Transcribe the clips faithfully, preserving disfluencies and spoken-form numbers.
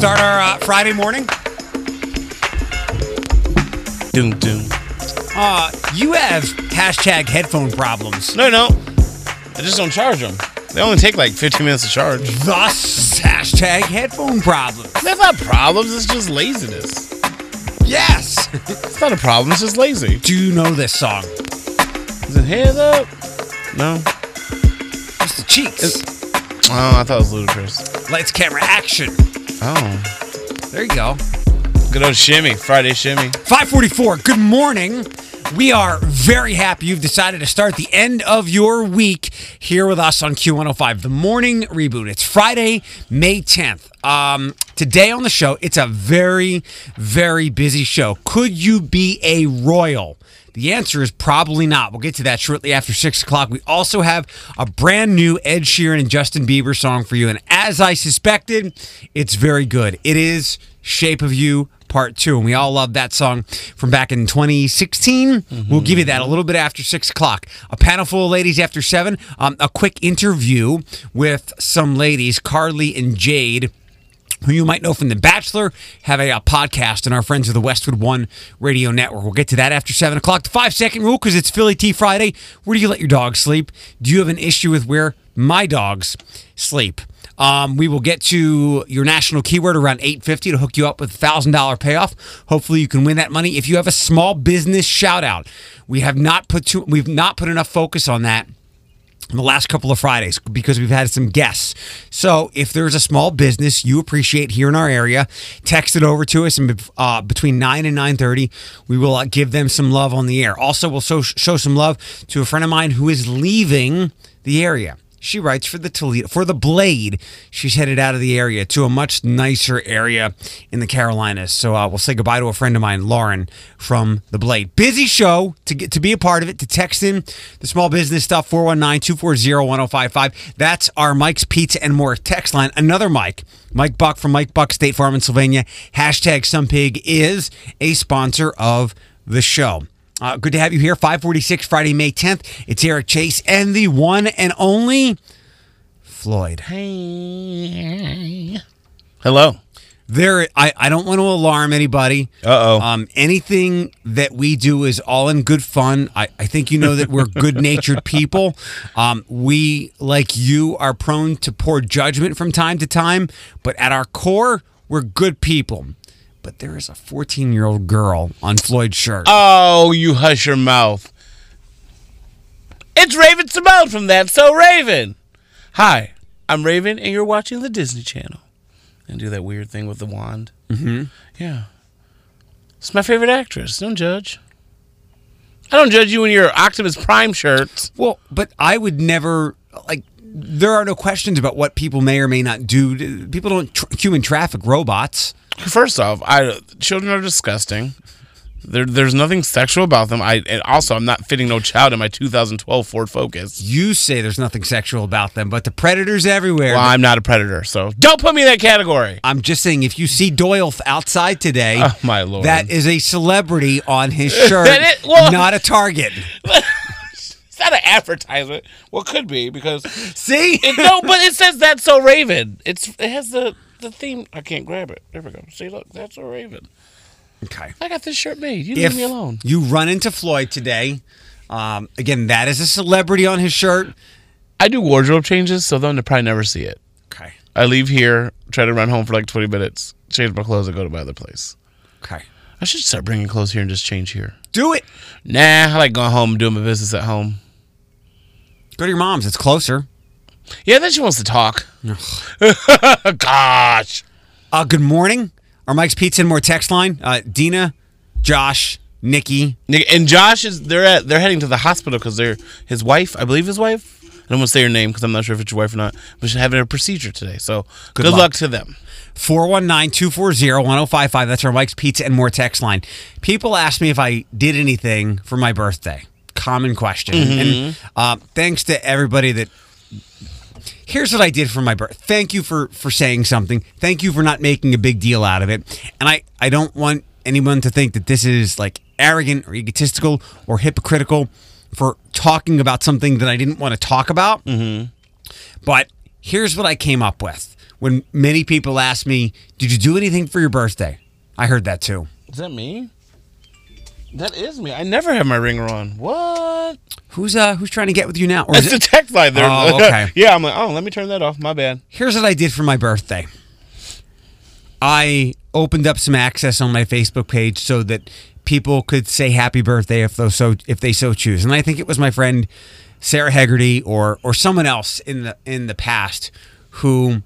Start our uh, Friday morning. Doom, doom. Uh, you have hashtag headphone problems. No, no. I just don't charge them. They only take like fifteen minutes to charge. Thus, hashtag headphone problems. That's not problems. It's just laziness. Yes. It's not a problem. It's just lazy. Do you know this song? Is it hands up? No. It's the Cheeks. It's, oh, I thought it was Ludacris. Lights, camera, action. Oh. There you go. Good old shimmy. Friday shimmy. five forty-four. Good morning. We are very happy you've decided to start the end of your week here with us on Q one oh five, the morning reboot. It's Friday, May tenth. Um, today on the show, it's a very, very busy show. Could you be a royal? The answer is probably not. We'll get to that shortly after six o'clock. We also have a brand new Ed Sheeran and Justin Bieber song for you. And as I suspected, it's very good. It is Shape of You Part two. And we all love that song from back in twenty sixteen. Mm-hmm. We'll give you that a little bit after six o'clock. A panel full of ladies after seven. Um, a quick interview with some ladies, Carly and Jade, who you might know from The Bachelor, have a, a podcast, and our friends of the Westwood One Radio Network. We'll get to that after seven o'clock. The five-second rule, because it's Philly Tea Friday. Where do you let your dog sleep? Do you have an issue with where my dogs sleep? Um, we will get to your national keyword around eight fifty to hook you up with a one thousand dollars payoff. Hopefully you can win that money. If you have a small business shout-out, we have not put too, we've not put enough focus on that in the last couple of Fridays because we've had some guests. So if there's a small business you appreciate here in our area, text it over to us, and uh, between nine and nine thirty, we will uh, give them some love on the air. Also, we'll so- show some love to a friend of mine who is leaving the area. She writes for the Toledo, for the Blade. She's headed out of the area to a much nicer area in the Carolinas. So uh, we'll say goodbye to a friend of mine, Lauren, from the Blade. Busy show. To get to be a part of it, to text in the small business stuff, four one nine, two four zero, one zero five five. That's our Mike's Pizza and More text line. Another Mike, Mike Buck from Mike Buck State Farm in Sylvania. Hashtag Sumpig is a sponsor of the show. Uh, good to have you here. five forty-six, Friday, May tenth. It's Eric Chase and the one and only Floyd. Hey. Hello. There, I, I don't want to alarm anybody. Uh-oh. Um, anything that we do is all in good fun. I, I think you know that we're good-natured people. Um, we, like you, are prone to poor judgment from time to time, but at our core, we're good people. But there is a fourteen-year-old girl on Floyd's shirt. Oh, you hush your mouth. It's Raven Simone from That's So Raven. Hi, I'm Raven, and you're watching the Disney Channel. And do that weird thing with the wand. Mm-hmm. Yeah. It's my favorite actress. Don't judge. I don't judge you in your Optimus Prime shirts. Well, but I would never, like, there are no questions about what people may or may not do. People don't tr- human traffic robots. First off, I children are disgusting. There, there's nothing sexual about them. I and also I'm not fitting no child in my two thousand twelve Ford Focus. You say there's nothing sexual about them, but the predators everywhere. Well, I'm not a predator, so don't put me in that category. I'm just saying, if you see Doyle outside today, oh my Lord, that is a celebrity on his shirt, it, well, not a target. It's not an advertisement. Well, it could be because see, it, no, but it says That's So Raven. It's it has the. The theme, I can't grab it. There we go. See, look, That's So Raven. Okay. I got this shirt made. You if leave me alone. You run into Floyd today. Um, again, that is a celebrity on his shirt. I do wardrobe changes, so they'll probably never see it. Okay. I leave here, try to run home for like twenty minutes, change my clothes, and go to my other place. Okay. I should start bringing clothes here and just change here. Do it. Nah, I like going home and doing my business at home. Go to your mom's. It's closer. Yeah, then she wants to talk. Gosh. Uh, good morning. Our Mike's Pizza and More text line. Uh, Dina, Josh, Nikki. And Josh is they're at they're heading to the hospital because they're his wife, I believe his wife. I don't want to say her name because I'm not sure if it's your wife or not, but she's having a procedure today. So good, good luck. luck to them. four one nine, two four zero, one zero five five. That's our Mike's Pizza and More text line. People ask me if I did anything for my birthday. Common question. Mm-hmm. And uh, thanks to everybody that... Here's what I did for my birthday. Thank you for, for saying something. Thank you for not making a big deal out of it. And I, I don't want anyone to think that this is like arrogant or egotistical or hypocritical for talking about something that I didn't want to talk about. Mm-hmm. But here's what I came up with. when many people ask me, "Did you do anything for your birthday?" I heard that too. Is that me? That is me. I never have my ringer on. What? Who's uh who's trying to get with you now? Or is It's it- the text line there. Oh, okay. Yeah, I'm like, oh, let me turn that off. My bad. Here's what I did for my birthday. I opened up some access on my Facebook page so that people could say happy birthday if they so if they so choose. And I think it was my friend Sarah Hegarty or or someone else in the in the past who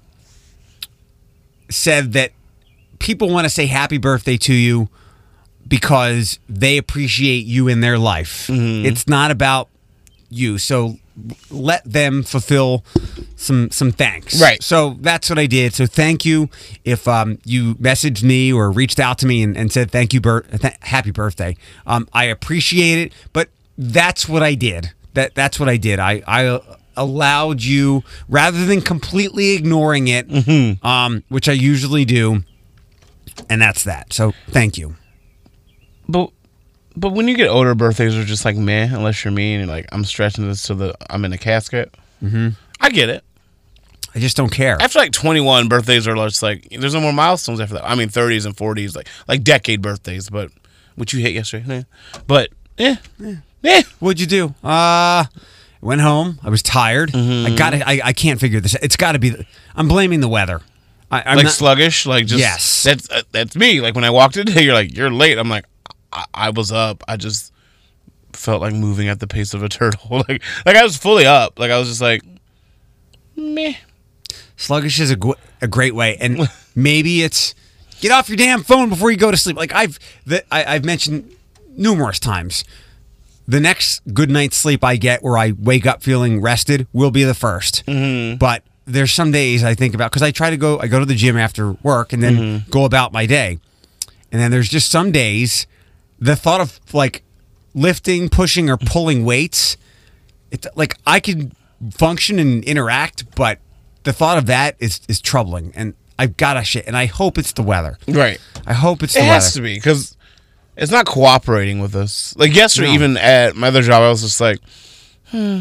said that people want to say happy birthday to you because they appreciate you in their life. Mm-hmm. It's not about you. So let them fulfill some some thanks. Right. So that's what I did. So thank you if um, you messaged me or reached out to me and, and said thank you, bir- th- happy birthday. Um, I appreciate it, but that's what I did. That that's what I did. I I allowed you rather than completely ignoring it, Mm-hmm. um, which I usually do, and that's that. So thank you. But but when you get older, birthdays are just like meh, unless you're me and you're like, I'm stretching this to the I'm in a casket. Mm-hmm. I get it. I just don't care. After like twenty-one, birthdays are just like there's no more milestones after that. I mean, thirties and forties, like like decade birthdays. But which you hit yesterday, eh. But eh, eh, eh. What'd you do? Uh went home. I was tired. Mm-hmm. I got it. I, I can't figure this. It's got to be. The, I'm blaming the weather. I, I'm like not, sluggish, like just Yes. That's uh, that's me. Like when I walked in, you're like you're late. I'm like I, I was up. I just felt like moving at the pace of a turtle. like like I was fully up. Like I was just like meh. sluggish is a, gu- a great way, and maybe it's get off your damn phone before you go to sleep. Like I've the, I, I've mentioned numerous times. The next good night's sleep I get, where I wake up feeling rested, will be the first. Mm-hmm. But there's some days I think about because I try to go. I go to the gym after work and then mm-hmm. go about my day, and then there's just some days the thought of like lifting, pushing, or pulling weights. It's like I can function and interact, but the thought of that is is troubling, and I've got to shit. And I hope it's the weather. Right. I hope it's the it weather. has to be because it's not cooperating with us. Like yesterday, No. even at my other job, I was just like, hmm,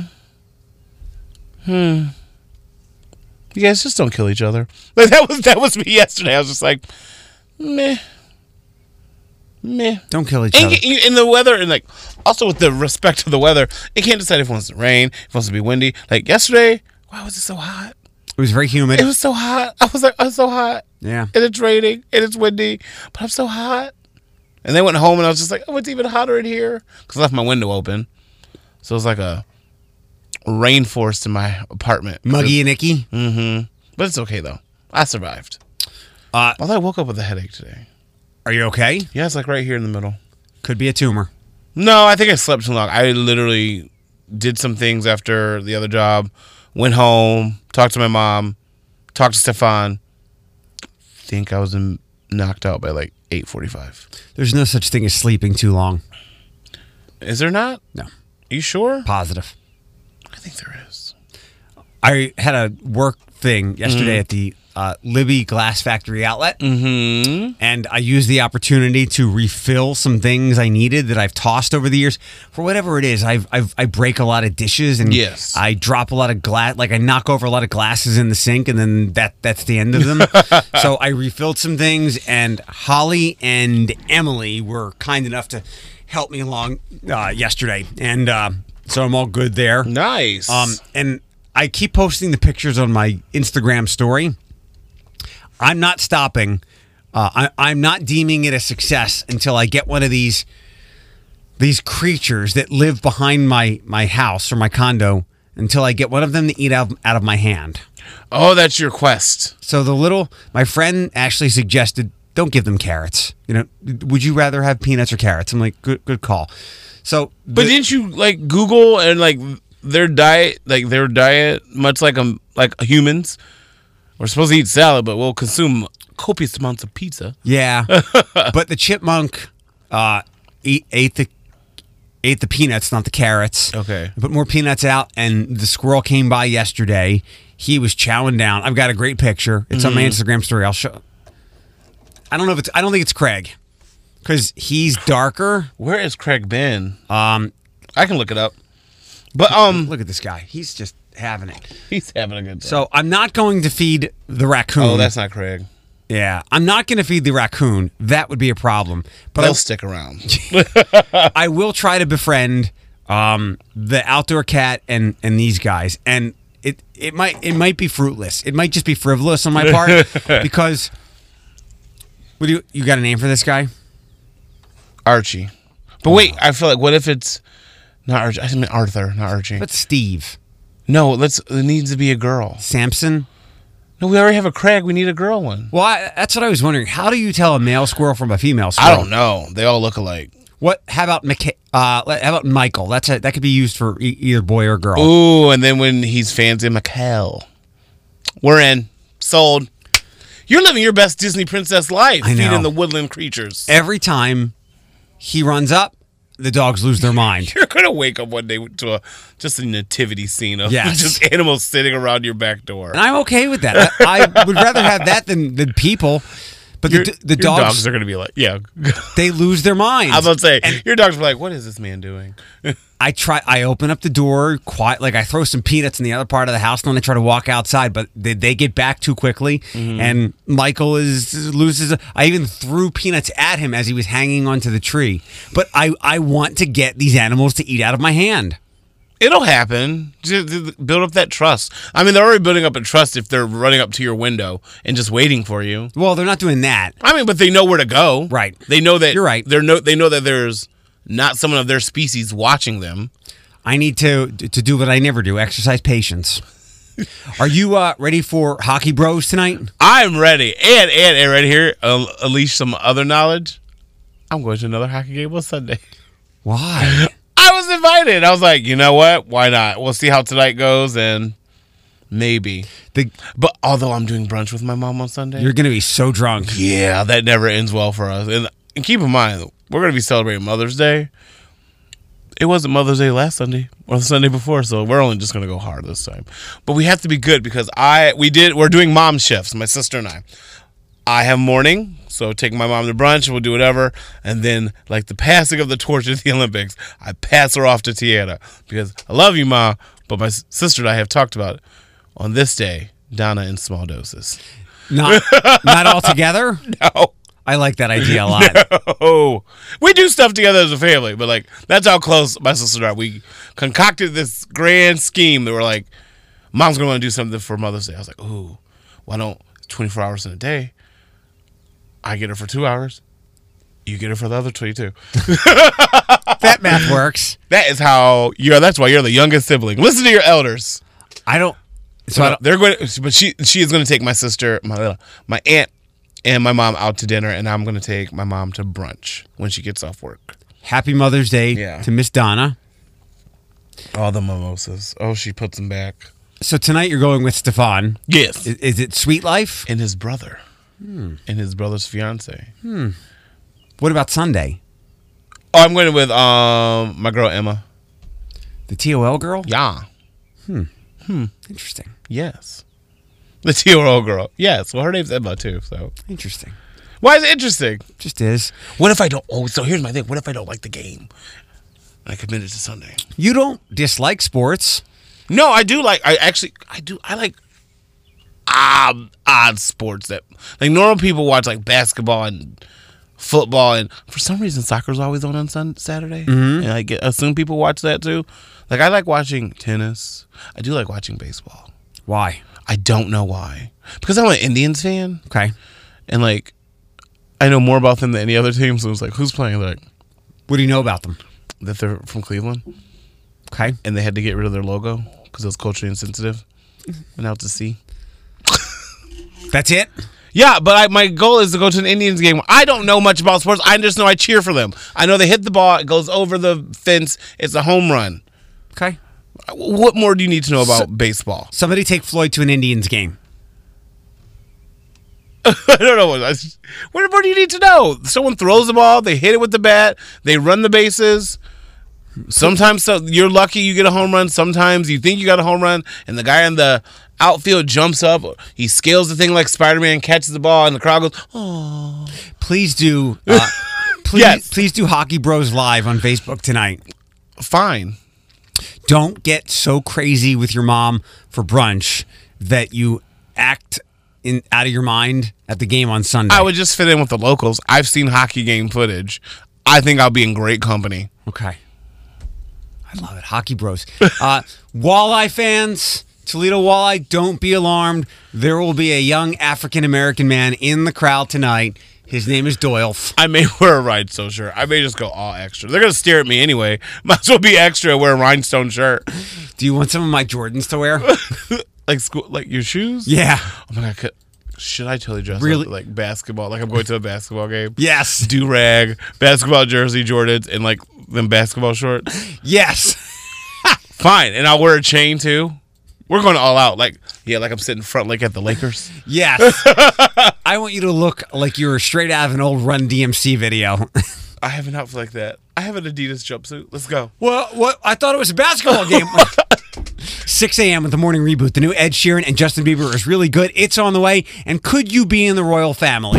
hmm. You guys just don't kill each other. Like that was that was me yesterday. I was just like, meh, meh. Don't kill each And other. you- in the weather, and like also with the respect to the weather, it can't decide if it wants to rain, if it wants to be windy. Like yesterday, why was it so hot? It was very humid. It was so hot. I was like, I'm so hot. Yeah. And it's raining and it's windy, but I'm so hot. And they went home and I was just like, oh, it's even hotter in here because I left my window open, so it was like a rainforest in my apartment. Muggy and icky. Mm-hmm. But it's okay though. I survived. Uh, Although I woke up with a headache today. are you okay? Yeah, it's like right here in the middle. Could be a tumor. No, I think I slept too long. I literally did some things after the other job, went home, talked to my mom, talked to Stefan. Think I was in, knocked out by like eight forty-five. There's no such thing as sleeping too long. Is there not? No. Are you sure? Positive. I think there is. I had a work thing yesterday at the uh, Libby Glass Factory outlet, Mm-hmm. and I used the opportunity to refill some things I needed that I've tossed over the years. For whatever it is, I've, I've I break a lot of dishes, and Yes. I drop a lot of glass. Like I knock over a lot of glasses in the sink, and then that that's the end of them. So I refilled some things, and Holly and Emily were kind enough to help me along uh, yesterday, and uh, so I'm all good there. Nice. Um, and I keep posting the pictures on my Instagram story. I'm not stopping. Uh, I, I'm not deeming it a success until I get one of these these creatures that live behind my, my house or my condo. Until I get one of them to eat out, out of my hand. oh, that's your quest. So the little my friend actually suggested, don't give them carrots. You know, would you rather have peanuts or carrots? I'm like, good good call. So, But the- didn't you like Google and like their diet, like their diet, much like um like humans, we're supposed to eat salad, but we'll consume copious amounts of pizza. Yeah, but the chipmunk uh, eat, ate the ate the peanuts, not the carrots. Okay. I put more peanuts out, and the squirrel came by yesterday. He was chowing down. I've got a great picture. It's on my Instagram story. I'll show. I don't know if it's. I don't think it's Craig, because he's darker. Where has Craig been? Um, I can look it up. But um, look at this guy. He's just. having it. He's having a good time. So I'm not going to feed the raccoon. Oh, that's not Craig. Yeah, I'm not going to feed the raccoon. That would be a problem. But They'll I, stick around. I will try to befriend um, the outdoor cat and, and these guys. And it it might it might be fruitless. It might just be frivolous on my part because. What do you you got a name for this guy? Archie. But wait, I feel like what if it's not Archie? I mean Arthur, not Archie. What's Steve? No, let's. It needs to be a girl. Samson? No, we already have a Craig. We need a girl one. Well, I, that's what I was wondering. How do you tell a male squirrel from a female squirrel? I don't know. They all look alike. What? How about Mica- uh, How about Michael? That's a, that could be used for e- either boy or girl. Ooh, and then when he's fancy, Mikhail. We're in. Sold. You're living your best Disney princess life, I know. feeding the woodland creatures. Every time he runs up, the dogs lose their mind. You're gonna wake up one day to a just a nativity scene of Yes. just animals sitting around your back door. And I'm okay with that. I, I would rather have that than, than people. But Your, the, the your dogs, dogs are gonna be like, yeah. they lose their minds. I was about to say, And your dogs are like, what is this man doing? I try. I open up the door quiet, like I throw some peanuts in the other part of the house, and then I try to walk outside. But they, they get back too quickly, Mm-hmm. and Michael is loses. I even threw peanuts at him as he was hanging onto the tree. But I, I want to get these animals to eat out of my hand. It'll happen. Just build up that trust. I mean, they're already building up a trust if they're running up to your window and just waiting for you. Well, they're not doing that. I mean, but they know where to go. Right. They know that You're right. They're no. They know that there's not someone of their species watching them. I need to to do what I never do: exercise patience. Are you uh, ready for Hockey Bros tonight? I'm ready. And and, and right here, uh, unleash some other knowledge. I'm going to another hockey game on Sunday. Why? I was invited. I was like, you know what? Why not? We'll see how tonight goes, and maybe. The, But although I'm doing brunch with my mom on Sunday, you're going to be so drunk. yeah, that never ends well for us. And, and keep in mind, we're going to be celebrating Mother's Day. It wasn't Mother's Day last Sunday or the Sunday before, so we're only just going to go hard this time. But we have to be good because I we did we're doing mom shifts, my sister and I. I have morning, so take my mom to brunch, we'll do whatever, and then like the passing of the torch at the Olympics, I pass her off to Tiana because I love you, Ma, but my s- sister and I have talked about it. On this day, Donna in small doses. Not not all together. No. I like that idea a lot. Oh, we do stuff together as a family, but like that's how close my sister and I. We concocted this grand scheme that we're like, Mom's gonna want to do something for Mother's Day. I was like, ooh, why don't twenty-four hours in a day? I get her for two hours. You get her for the other twenty-two. That math works. That is how you're. That's why you're the youngest sibling. Listen to your elders. I don't. So I don't, They're going, to, but she she is going to take my sister, my my aunt, and my mom out to dinner, and I'm going to take my mom to brunch when she gets off work. Happy Mother's Day Yeah. to Miss Donna. All the mimosas. Oh, she puts them back. So tonight you're going with Stefan. Yes. Is, is it Sweet Life? And his brother. And his brother's fiance. What about Sunday? Oh, I'm going with um my girl Emma. The T O L girl? Yeah. Interesting. Yes. The T O L girl. Yes. Well, her name's Emma too. So Interesting. why is it interesting? Just is. What if I don't? Oh, so here's my thing. What if I don't like the game? I committed to Sunday. You don't dislike sports. No, I do like. I actually, I do. I like odd, odd sports that like normal people watch, like basketball and football, and for some reason, soccer's always on on Sun Saturday, and I get assume people watch that too. Like I like watching tennis. I do like watching baseball. Why? I don't know why, because I'm an Indians fan, Okay. and like I know more about them than any other team. So it's like, who's playing? They're like What do you know about them? that they're from Cleveland. Okay. And they had to get rid of their logo because it was culturally insensitive. And out to sea. That's it? Yeah, but I, my goal is to go to an Indians game. I don't know much about sports. I just know I cheer for them. I know they hit the ball. It goes over the fence. It's a home run. Okay. What more do you need to know about So- baseball? Somebody take Floyd to an Indians game. I don't know. What, what more do you need to know? Someone throws the ball. They hit it with the bat. They run the bases. Sometimes so, you're lucky you get a home run. Sometimes you think you got a home run, and the guy in the outfield jumps up. He scales the thing like Spider-Man, catches the ball, and the crowd goes, "Oh!" Please do. Uh, please, Yes. please do Hockey Bros live on Facebook tonight. Fine. don't get so crazy with your mom for brunch that you act in out of your mind at the game on Sunday. I would just fit in with the locals. I've seen hockey game footage. I think I'll be in great company. Okay. I love it. Hockey bros. Uh, walleye fans, Toledo Walleye, don't be alarmed. There will be a young African-American man in the crowd tonight. His name is Doyle. I may wear a rhinestone shirt. I may just go all extra. They're going to stare at me anyway. Might as well be extra and wear a rhinestone shirt. Do you want some of my Jordans to wear? Like school, like your shoes? Yeah. Oh my God. Could, should I totally dress Really? up like basketball? Like I'm going to a basketball game? Yes. Do-rag, basketball jersey, Jordans, and like them basketball shorts? Yes. Fine. And I'll wear a chain too. We're going all out. Like, yeah, like I'm sitting front like at the Lakers. Yes. I want you to look like you were straight out of an old Run D M C video. I have an outfit like that. I have an Adidas jumpsuit. Let's go. Well, what? I thought it was a basketball game. six a.m. with the morning reboot. The new Ed Sheeran and Justin Bieber is really good. It's on the way. And could you be in the royal family?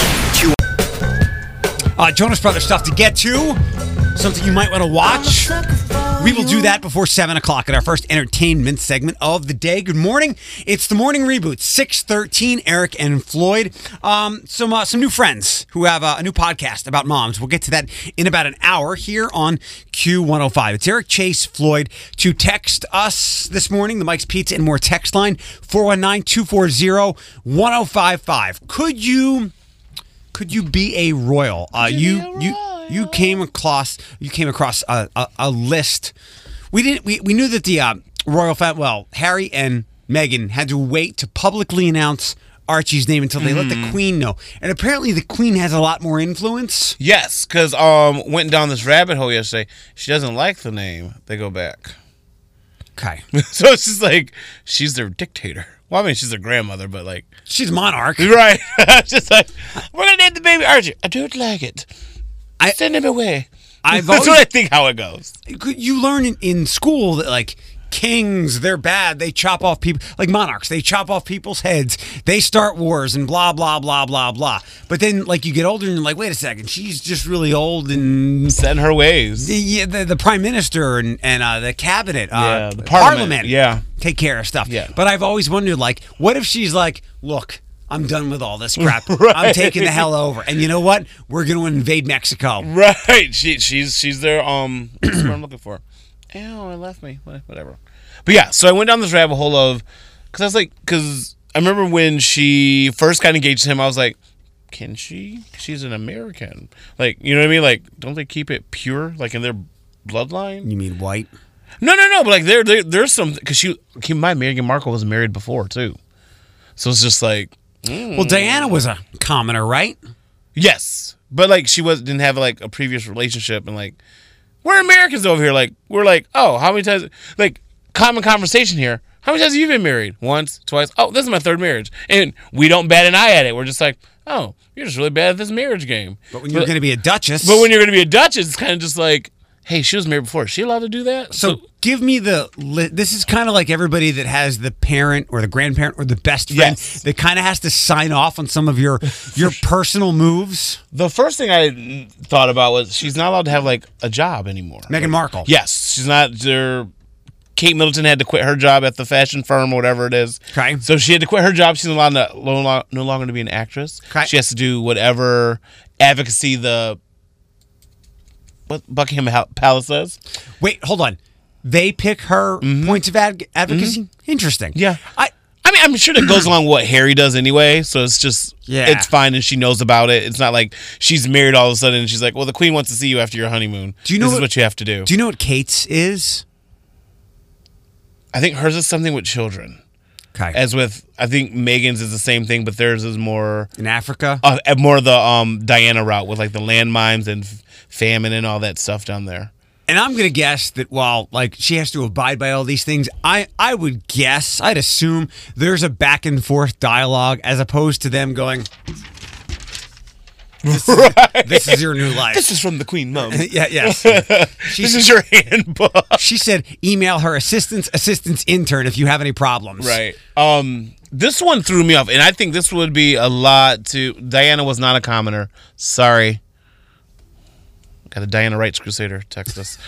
Uh, Jonas Brothers stuff to get to. Something you might want to watch. We will do that before seven o'clock at our first entertainment segment of the day. Good morning. It's the morning reboot, six thirteen, Eric and Floyd. Um, some uh, some new friends who have uh, a new podcast about moms. We'll get to that in about an hour here on Q one oh five. It's Eric, Chase, Floyd. To text us this morning, the Mike's Pizza and More text line, four one nine, two four zero, one oh five five. Could you... Could you be a royal? Uh, you a you royal? you came across you came across a, a, a list. We didn't we, we knew that the uh, royal family. Well, Harry and Meghan had to wait to publicly announce Archie's name until they mm. let the Queen know. And apparently, the Queen has a lot more influence. Yes, because um went down this rabbit hole yesterday. She doesn't like the name. They go back. Okay, so it's just like she's their dictator. Well, I mean, she's their grandmother, but like... She's a monarch. Right. Just like, we're going to name the baby Archie. I don't like it. I Send him away. I've That's always, what I think how it goes. You learn in, in school that, like, kings, they're bad. They chop off people. Like monarchs, they chop off people's heads. They start wars and blah, blah, blah, blah, blah. But then, like, you get older and you're like, wait a second. She's just really old and... Set in her ways. The, the, the prime minister and, and uh, the cabinet. Uh, yeah, the parliament. parliament. Yeah. Take care of stuff. Yeah. But I've always wondered, like, what if she's like, look, I'm done with all this crap. Right. I'm taking the hell over. And you know what? We're going to invade Mexico. Right. She she's she's there. Um, that's what I'm looking for. Ew, it left me. Whatever. But yeah, so I went down this rabbit hole of, because I was like, because I remember when she first got engaged to him, I was like, can she? She's an American. Like, you know what I mean? Like, don't they keep it pure, like in their bloodline? You mean white? No, no, no. But like, there, there there's some, because she, keep in mind, Meghan Markle was married before too, so it's just like, mm. Well, Diana was a commoner, right? Yes, but like she was didn't have like a previous relationship, and like we're Americans over here. Like we're like, oh, how many times? Like common conversation here. How many times have you been married? Once, twice. Oh, this is my third marriage, and we don't bat an eye at it. We're just like, oh, you're just really bad at this marriage game. But when you're going to be a duchess, but when you're going to be a duchess, it's kind of just like, hey, she was married before. Is she allowed to do that? So, so give me the. Li- this is kind of like everybody that has the parent or the grandparent or the best friend yes. that kind of has to sign off on some of your your personal moves. The first thing I thought about was she's not allowed to have like a job anymore. Meghan like, Markle. Yes, she's not. There. Kate Middleton had to quit her job at the fashion firm or whatever it is. Okay. So she had to quit her job. She's allowed to, no, no longer to be an actress. Okay. She has to do whatever advocacy the what Buckingham Palace says. Wait, hold on. They pick her mm-hmm. points of ad- advocacy? Mm-hmm. Interesting. Yeah. I I mean, I'm sure that goes along with what Harry does anyway, so it's just, yeah. it's fine and she knows about it. It's not like she's married all of a sudden and she's like, well, the Queen wants to see you after your honeymoon. Do you know this what, is what you have to do. Do you know what Kate's is? I think hers is something with children. Okay. As with, I think Meghan's is the same thing, but theirs is more... In Africa? Uh, more the um, Diana route with like the landmines and f- famine and all that stuff down there. And I'm going to guess that while like she has to abide by all these things, I, I would guess, I'd assume there's a back and forth dialogue as opposed to them going... This is, right. this is your new life. This is from the Queen Mom. yeah, yes. She this is your handbook. She said, email her assistant's assistant's intern if you have any problems. Right. Um, this one threw me off, and I think this would be a lot to... Diana was not a commoner. Sorry. Got a Diana Rights Crusader text us.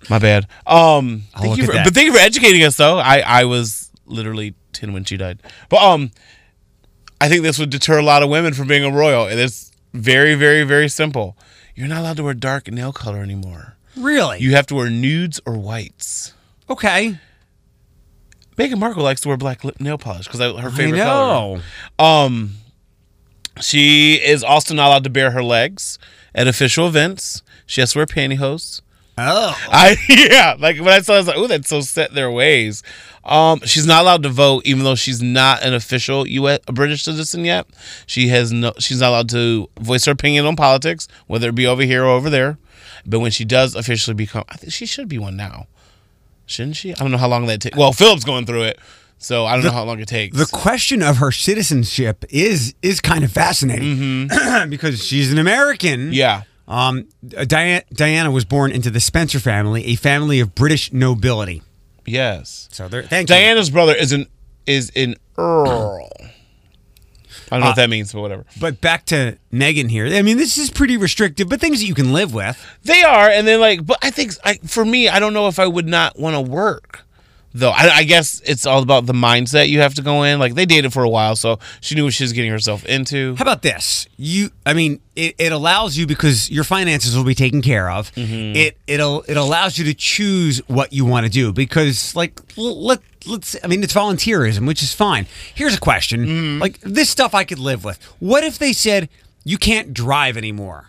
My bad. Um, Oh, thank look you at for, that. but thank you for educating us, though. I, I was literally ten when she died. But um, I think this would deter a lot of women from being a royal. And it's very, very, very simple. You're not allowed to wear dark nail color anymore. Really? You have to wear nudes or whites. Okay. Meghan Markle likes to wear black lip nail polish because her I favorite know. color. Um, she is also not allowed to bare her legs at official events. She has to wear pantyhose. Oh. I yeah, like when I saw, it, I was like, "Oh, that's so set their ways." Um, she's not allowed to vote, even though she's not an official U S a British citizen yet. She has no. She's not allowed to voice her opinion on politics, whether it be over here or over there. But when she does officially become, I think she should be one now, shouldn't she? I don't know how long that takes. Well, Philip's going through it, so I don't The- know how long it takes. The question of her citizenship is is kind of fascinating because she's an American. yeah, Um, Diana, Diana was born into the Spencer family, a family of British nobility. yes. So there, thank you. Diana's brother is an is an earl. I don't know what that means, but whatever. But back to Meghan here. I mean, this is pretty restrictive, but things that you can live with. They are, and then like, but I think I, for me, I don't know if I would not want to work, though. I, I guess it's all about the mindset you have to go in. Like they dated for a while, so she knew what she was getting herself into. How about this? You, I mean, it, it allows you because your finances will be taken care of. Mm-hmm. It it'll it allows you to choose what you want to do because, like, l- let let's. I mean, it's volunteerism, which is fine. Here's a question: Mm-hmm. like this stuff I could live with. What if they said you can't drive anymore?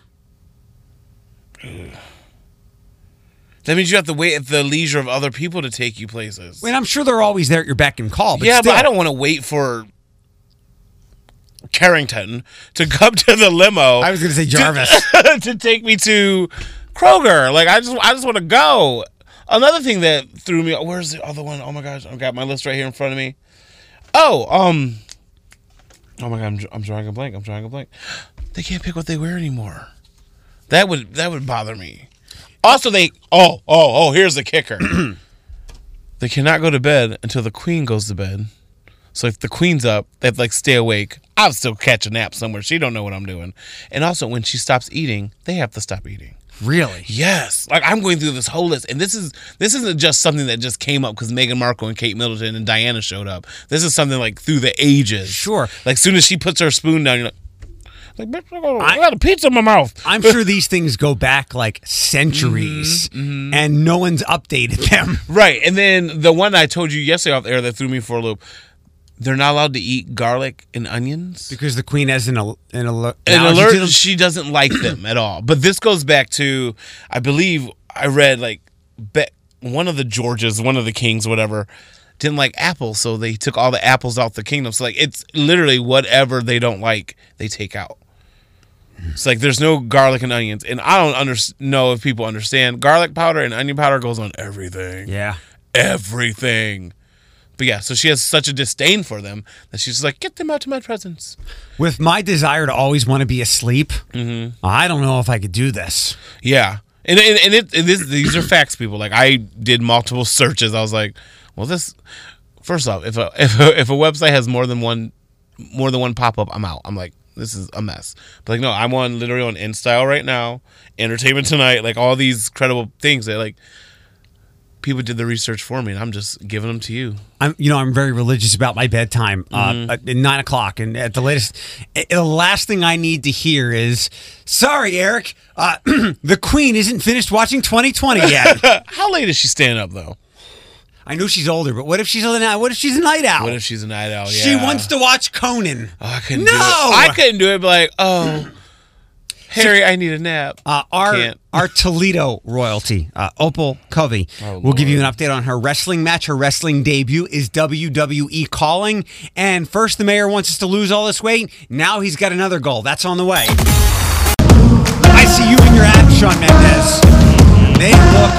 That means you have to wait at the leisure of other people to take you places. I mean, I'm sure they're always there at your beck and call. But yeah, still, but I don't want to wait for Carrington to come to the limo. I was going to say Jarvis. to, to take me to Kroger. Like I just, I just want to go. Another thing that threw me. Where's the other one? Oh my gosh, I've got my list right here in front of me. Oh, um, oh my god, I'm, I'm drawing a blank. I'm drawing a blank. They can't pick what they wear anymore. That would that would bother me. Also, they. Oh, oh, oh. Here's the kicker. They cannot go to bed until the queen goes to bed. So if the queen's up, they have to like stay awake. I'll still catch a nap somewhere. She don't know what I'm doing. And also, when she stops eating, they have to stop eating. Really? Yes. Like I'm going through this whole list, and this is this isn't just something that just came up because Meghan Markle and Kate Middleton and Diana showed up. This is something like through the ages. Sure. Like soon as she puts her spoon down, you're like, like bitch, I got, I got a pizza in my mouth. I'm sure these things go back like centuries, Mm-hmm, and no one's updated them. Right. And then the one I told you yesterday off the air that threw me for a loop. They're not allowed to eat garlic and onions. Because the queen has an, al- an, al- An allergy to alert, them? she doesn't like them at all. But this goes back to, I believe I read like be, one of the Georges, one of the kings, whatever, didn't like apples, so they took all the apples out the kingdom. So like it's literally whatever they don't like, they take out. It's like there's no garlic and onions, and I don't under, know if people understand. Garlic powder and onion powder goes on everything. Yeah. Everything. But yeah, so she has such a disdain for them that she's just like, get them out of my presence. With my desire to always want to be asleep, Mm-hmm. I don't know if I could do this. Yeah. And and, and, it, and this, these are facts, people. Like, I did multiple searches. I was like, well, this, first off, if a, if a, if a website has more than one more than one pop-up, I'm out. I'm like, this is a mess. But like, no, I'm on literally on InStyle right now, Entertainment Tonight, like all these credible things that like people did the research for me, and I'm just giving them to you. I'm, you know, I'm very religious about my bedtime. Mm-hmm. Uh, at nine o'clock, and at the latest, eh, the last thing I need to hear is, "Sorry, Eric, uh, the Queen isn't finished watching twenty twenty yet." How late is she staying up though? I know she's older, but what if she's a night? What if she's a night owl? What if she's a night owl? Yeah. She wants to watch Conan. Oh, I couldn't No! do it. I couldn't do it. But like, oh, Harry, I need a nap. Uh, our Can't. our Toledo royalty, uh, Opal Covey, Oh, will give you an Lord. update on her wrestling match. Her wrestling debut is W W E calling. And first, the mayor wants us to lose all this weight. Now he's got another goal. That's on the way. I see you in your abs, Shawn Mendes. They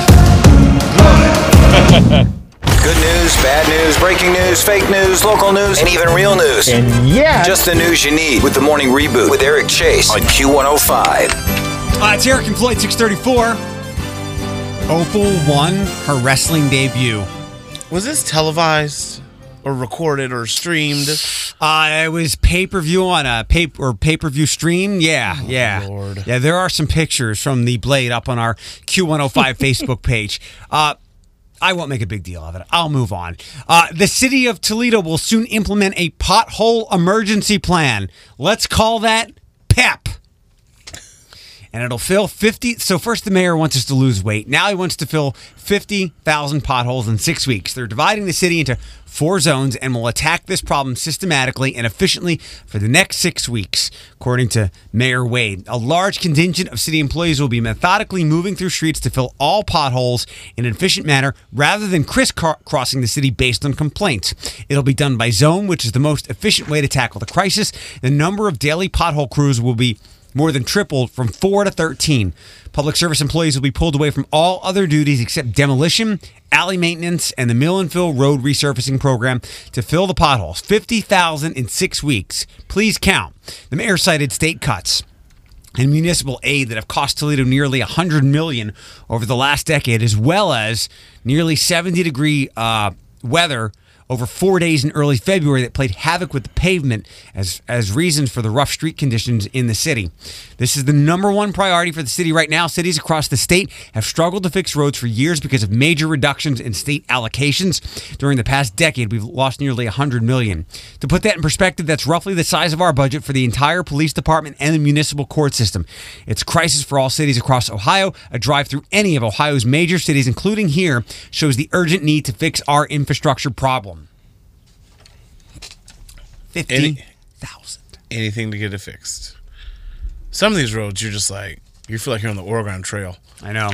look good. Good news, bad news, breaking news, fake news, local news, and even real news. And yeah, Just the news you need with the Morning Reboot with Eric Chase on Q one oh five. Uh, it's Eric and Floyd, six thirty-four. Opal won her wrestling debut. Was this televised or recorded or streamed? Uh, it was pay per view on a pay or pay per view stream. Yeah, Oh, yeah, Lord. yeah. There are some pictures from the Blade up on our Q one oh five Facebook page. Uh, I won't make a big deal of it. I'll move on. Uh, the city of Toledo will soon implement a pothole emergency plan. Let's call that PEP. And it'll fill fifty. So first the mayor wants us to lose weight. Now he wants to fill fifty thousand potholes in six weeks. They're dividing the city into four zones and will attack this problem systematically and efficiently for the next six weeks, according to Mayor Wade. A large contingent of city employees will be methodically moving through streets to fill all potholes in an efficient manner rather than crisscrossing the city based on complaints. It'll be done by zone, which is the most efficient way to tackle the crisis. The number of daily pothole crews will be more than tripled from four to thirteen. Public service employees will be pulled away from all other duties except demolition, alley maintenance, and the mill and fill road resurfacing program to fill the potholes. fifty thousand in six weeks. Please count. The mayor cited state cuts and municipal aid that have cost Toledo nearly one hundred million dollars over the last decade, as well as nearly seventy degree uh, weather over four days in early February that played havoc with the pavement as as reasons for the rough street conditions in the city. This is the number one priority for the city right now. Cities across the state have struggled to fix roads for years because of major reductions in state allocations. During the past decade, we've lost nearly one hundred million dollars. To put that in perspective, that's roughly the size of our budget for the entire police department and the municipal court system. It's a crisis for all cities across Ohio. A drive through any of Ohio's major cities, including here, shows the urgent need to fix our infrastructure problem. fifty thousand. Anything to get it fixed. Some of these roads, you're just like, you feel like you're on the Oregon Trail. I know.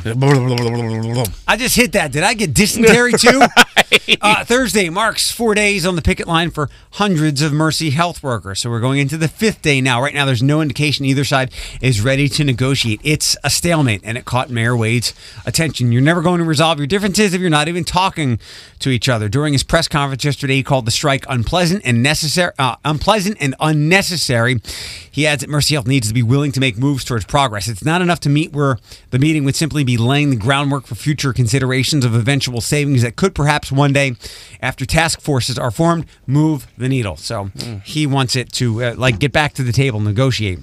I just hit that. Did I get dysentery too? uh, Thursday marks four days on the picket line for hundreds of Mercy health workers. So we're going into the fifth day now. Right now, there's no indication either side is ready to negotiate. It's a stalemate, and it caught Mayor Wade's attention. You're never going to resolve your differences if you're not even talking to each other. During his press conference yesterday, he called the strike unpleasant and necessary. Uh, unpleasant and unnecessary. He adds that Mercy Health needs to be willing to make moves towards progress. It's not enough to meet where the meeting would simply be laying the groundwork for future considerations of eventual savings that could perhaps one day, after task forces are formed, move the needle. So mm. he wants it to uh, like get back to the table, negotiate.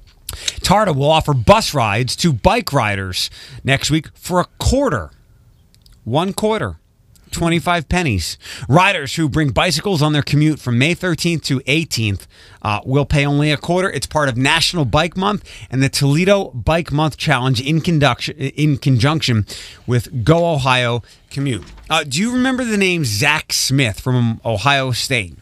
TARTA will offer bus rides to bike riders next week for a quarter. One quarter. twenty-five pennies. Riders who bring bicycles on their commute from May thirteenth to eighteenth uh, will pay only a quarter. It's part of National Bike Month and the Toledo Bike Month Challenge in, conduction, in conjunction with Go Ohio Commute. Uh, do you remember the name Zach Smith from Ohio State?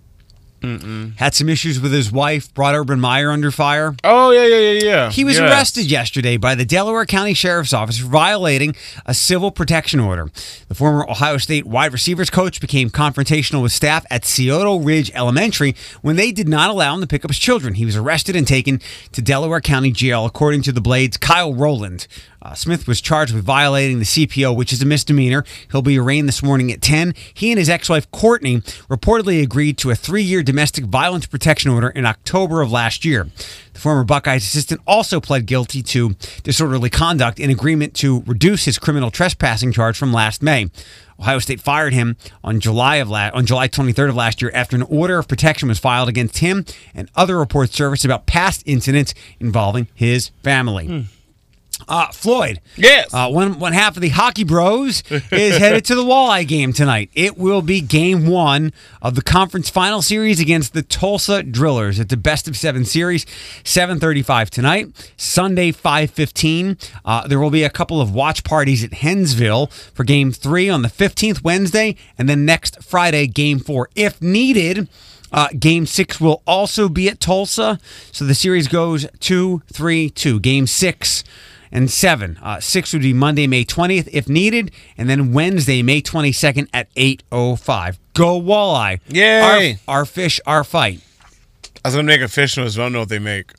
Mm-mm. Had some issues with his wife, brought Urban Meyer under fire. Oh, yeah, yeah, yeah, yeah. He was yes. arrested yesterday by the Delaware County Sheriff's Office for violating a civil protection order. The former Ohio State wide receivers coach became confrontational with staff at Scioto Ridge Elementary when they did not allow him to pick up his children. He was arrested and taken to Delaware County Jail, according to the Blade's Kyle Rowland. Uh, Smith was charged with violating the C P O, which is a misdemeanor. He'll be arraigned this morning at ten. He and his ex-wife, Courtney, reportedly agreed to a three-year domestic violence protection order in October of last year. The former Buckeyes assistant also pled guilty to disorderly conduct in agreement to reduce his criminal trespassing charge from last May. Ohio State fired him on July of la- on July twenty-third of last year after an order of protection was filed against him and other reports surfaced about past incidents involving his family. Hmm. Uh, Floyd. Yes. Uh, one one half of the Hockey Bros is headed to the Walleye game tonight. It will be game one of the conference final series against the Tulsa Drillers. It's a best of seven series, seven thirty-five tonight. Sunday, five fifteen. Uh, there will be a couple of watch parties at Hensville for game three on the fifteenth, Wednesday, and then next Friday, game four. If needed, Uh, game six will also be at Tulsa. So the series goes two, three, two. Game six and seven. Uh, six would be Monday, May twentieth, if needed. And then Wednesday, May twenty-second at eight oh five. Go Walleye. Yay. Our, our fish, our fight. I was going to make a fish noise, but I don't know what they make.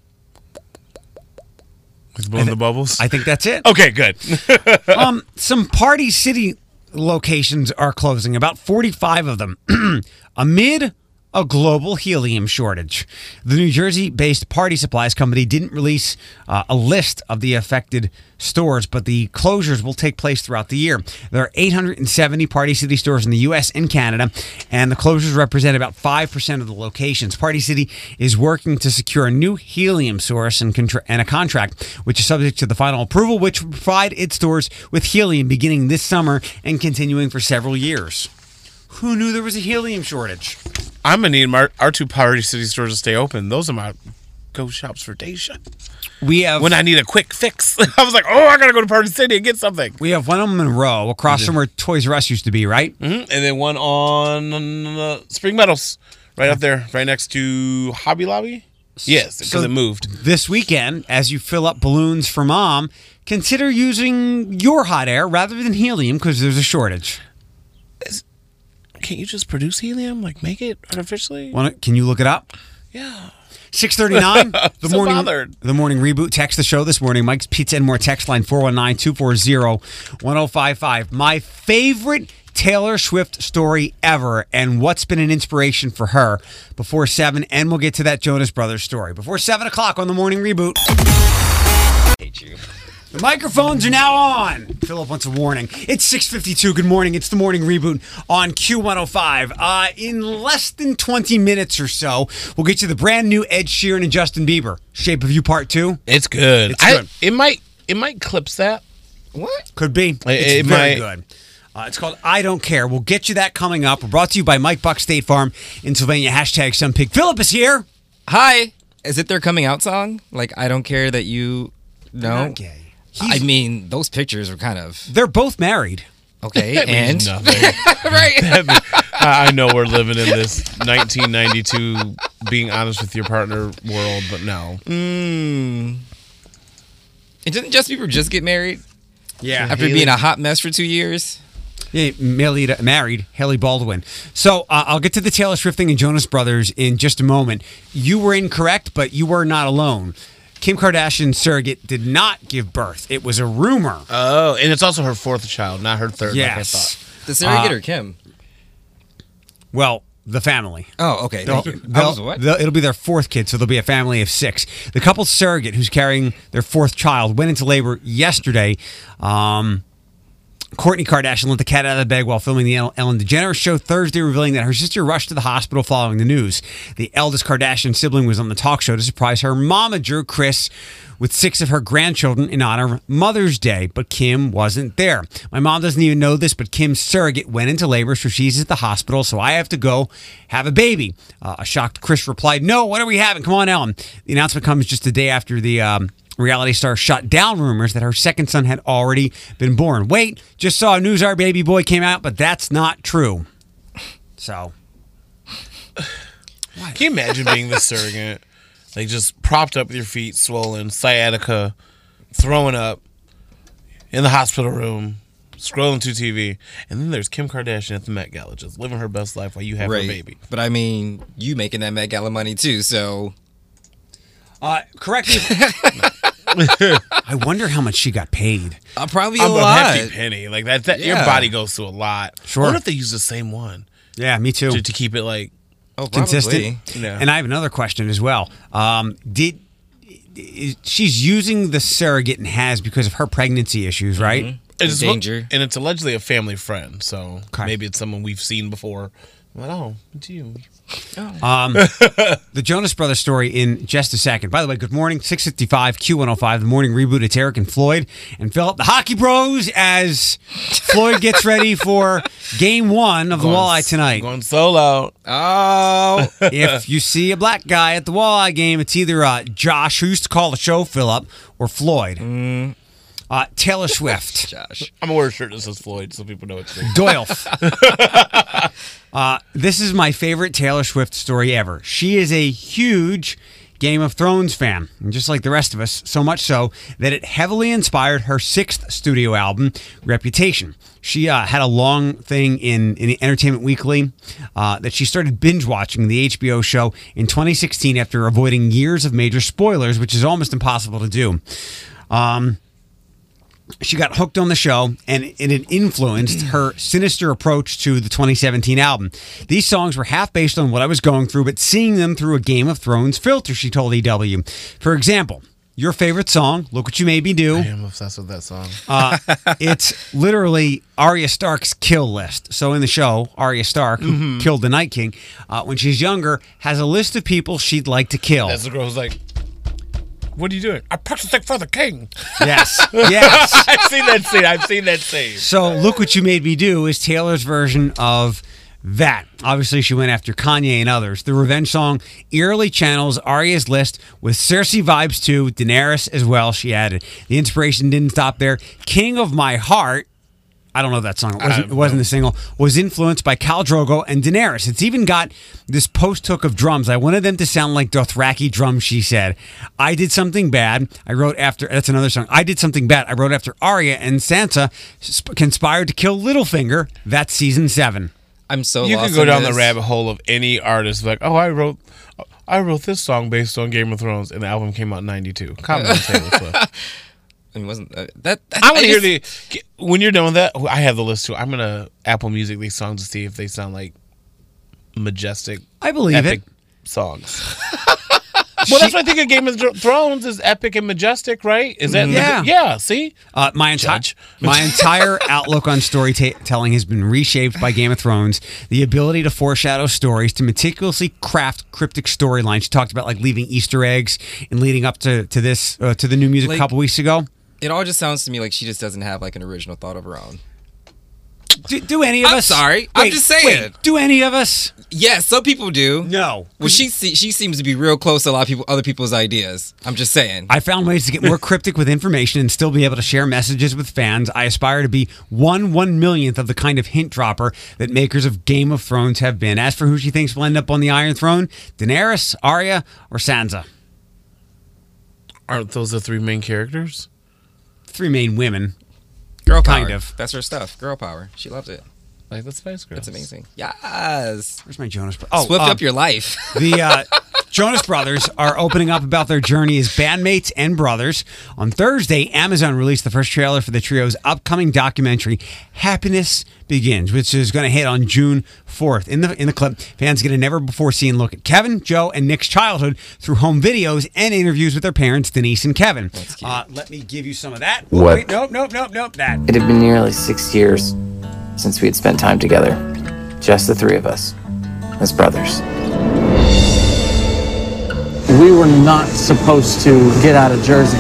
It's blowing th- the bubbles? I think that's it. Okay, good. um, some Party City locations are closing, about forty-five of them. Amid a global helium shortage. The New Jersey-based party supplies company didn't release uh, a list of the affected stores, but the closures will take place throughout the year. There are eight hundred seventy Party City stores in the U S and Canada, and the closures represent about five percent of the locations. Party City is working to secure a new helium source and, contra- and a contract, which is subject to the final approval, which will provide its stores with helium beginning this summer and continuing for several years. Who knew there was a helium shortage? I'm going to need our, our two Party City stores to stay open. Those are my go shops for Daisha. We have When I need a quick fix. I was like, oh, I got to go to Party City and get something. we have one on Monroe across from where Toys R Us used to be, right? Mm-hmm. And then one on uh, Spring Meadows, right up there, right next to Hobby Lobby. Yes, because So it moved. This weekend, as you fill up balloons for mom, consider using your hot air rather than helium because there's a shortage. Can't you just produce helium? Like, make it artificially? Wanna, can you look it up? Yeah. six thirty-nine, the So morning bothered. the morning reboot. Text the show this morning. Mike's Pizza and More text line four one nine, two four zero, one zero five five. My favorite Taylor Swift story ever and what's been an inspiration for her before seven, and we'll get to that Jonas Brothers story. Before seven o'clock on the morning reboot. Hate you. The microphones are now on. Philip wants a warning. It's six fifty-two. Good morning. It's the morning reboot on Q one oh five. Uh, in less than twenty minutes or so, we'll get you the brand new Ed Sheeran and Justin Bieber. Shape of You Part two. It's good. It's I- good. It might it might clips that. What? Could be. It's it very might- good. Uh, it's called I Don't Care. We'll get you that coming up. We're brought to you by Mike Buck State Farm in Sylvania. Hashtag some pig. Philip is here. Hi. Is it their coming out song? Like, I don't care that you know. Not gay. I He's- mean, those pictures are kind of They're both married. okay. That means And nothing. right. I I know we're living in this nineteen ninety-two being honest with your partner world, but no. Mm. And didn't Justin Bieber just get married Yeah. after being a hot mess for two years? Yeah, married, married Haley Baldwin. So uh, I'll get to the Taylor Swift thing and Jonas Brothers in just a moment. You were incorrect, but you were not alone. Kim Kardashian's surrogate did not give birth. It was a rumor. Oh, and it's also her fourth child, not her third. Like I Yes. thought. The surrogate Uh, or Kim? Well, the family. Oh, okay. They'll- Thank you. I they'll- was what? they'll- it'll be their fourth kid, so there'll be a family of six. The couple's surrogate, who's carrying their fourth child, went into labor yesterday. Um, Kourtney Kardashian let the cat out of the bag while filming the Ellen DeGeneres show Thursday, revealing that her sister rushed to the hospital following the news. The eldest Kardashian sibling was on the talk show to surprise her momager, Kris, with six of her grandchildren in honor of Mother's Day, but Kim wasn't there. My mom doesn't even know this, but Kim's surrogate went into labor, so she's at the hospital, so I have to go have a baby. Uh, a shocked Kris replied, "No, what are we having? Come on, Ellen." The announcement comes just a day after the um, reality star shut down rumors that her second son had already been born. Wait, just saw news our baby boy came out, but that's not true. So, Can you imagine being the surrogate? Like, just propped up with your feet, swollen, sciatica, throwing up, in the hospital room, scrolling through T V, and then there's Kim Kardashian at the Met Gala, just living her best life while you have right. her baby. But I mean, you making that Met Gala money too, so uh, correct me. if- I wonder how much she got paid. uh, probably a I'm a lot. hefty penny. Like that, that your Yeah. body goes through a lot. Sure. I wonder if they use the same one Yeah, me too. to, to keep it like. Oh, probably. Consistent. Yeah. And I have another question as well. Um, did is, she's using the surrogate and has because of her pregnancy issues, right? It's Danger. and it's allegedly a family friend, so Okay. maybe it's someone we've seen before. I'm like, oh, it's you. Um, the Jonas Brothers story in just a second. By the way, good morning. six fifty-five, Q one oh five, the morning reboot. It's Eric and Floyd and Philip, the Hockey Bros, as Floyd gets ready for game one of the Going- Walleye tonight. Going solo. Oh, If you see a black guy at the Walleye game, it's either uh, Josh, who used to call the show Philip, or Floyd. Mm. Uh, Taylor Swift. Josh. I'm gonna wear a shirt that says Floyd so people know it's me. Doyle. uh, this is my favorite Taylor Swift story ever. She is a huge Game of Thrones fan, and just like the rest of us, so much so that it heavily inspired her sixth studio album, Reputation. She uh, had a long thing in, in Entertainment Weekly uh, that she started binge watching the H B O show in twenty sixteen after avoiding years of major spoilers, which is almost impossible to do. Um, she got hooked on the show, and it it influenced her sinister approach to the twenty seventeen album. These songs were half based on what I was going through, but seeing them through a Game of Thrones filter, she told E W. For example, your favorite song, Look What You Made Me Do. I am obsessed with that song. Uh, it's literally Arya Stark's kill list. So in the show, Arya Stark, who Mm-hmm. killed the Night King, uh, when she's younger, has a list of people she'd like to kill. That's the girl who's like, what are you doing? I'm practicing for the king. Yes, yes. I've seen that scene. I've seen that scene. So Look What You Made Me Do is Taylor's version of that. Obviously, she went after Kanye and others. The revenge song eerily channels Arya's list with Cersei vibes too, Daenerys as well, she added. The inspiration didn't stop there. King of My Heart, I don't know that song. It wasn't, it wasn't the single. Was influenced by Khal Drogo and Daenerys. It's even got this post-hook of drums. I wanted them to sound like Dothraki drums, she said. I did something bad. I wrote after... That's another song. I did something bad. I wrote after Arya and Sansa sp- conspired to kill Littlefinger. That's season seven. I'm so You lost could go in down this. the rabbit hole of any artist. Like, oh, I wrote, I wrote this song based on Game of Thrones, and the album came out in ninety-two. Come on, Taylor Swift. I mean, wasn't uh, that? that I want to hear just- the. When you're done with that, I have the list too. I'm gonna Apple Music these songs to see if they sound like majestic. I believe epic it. songs. Well, that's what I think of Game of Thro- Thrones is epic and majestic, right? Is that Yeah. yeah? See, Uh, my entire Judge. my entire outlook on storytelling has been reshaped by Game of Thrones. The ability to foreshadow stories, to meticulously craft cryptic storylines. She talked about like leaving Easter eggs and leading up to to this uh, to the new music Like- a couple weeks ago. It all just sounds to me like she just doesn't have like an original thought of her own. Do, do any of I'm us? sorry. I'm just saying. Wait, do any of us? Yes, some people do. No. Well, she se- she seems to be real close to a lot of people, other people's ideas. I'm just saying. I found ways to get more cryptic with information and still be able to share messages with fans. I aspire to be one one millionth of the kind of hint dropper that makers of Game of Thrones have been. As for who she thinks will end up on the Iron Throne, Daenerys, Arya, or Sansa? aren't those the three main characters? Three main women. Girl power. Kind of. That's her stuff. Girl power. She loves it. Like the Spice Girls. It's amazing. Yes. Where's my Jonas? Bro- Oh, Swift um, up your life. The uh, Jonas Brothers are opening up about their journey as bandmates and brothers. On Thursday, Amazon released the first trailer for the trio's upcoming documentary, Happiness Begins, which is going to hit on June fourth. In the in the clip, fans get a never-before-seen look at Kevin, Joe, and Nick's childhood through home videos and interviews with their parents, Denise and Kevin. Uh, let me give you some of that. Oh, What? Wait, nope, nope, nope, nope, that. It had been nearly six years since we had spent time together. Just the three of us, as brothers. We were not supposed to get out of Jersey.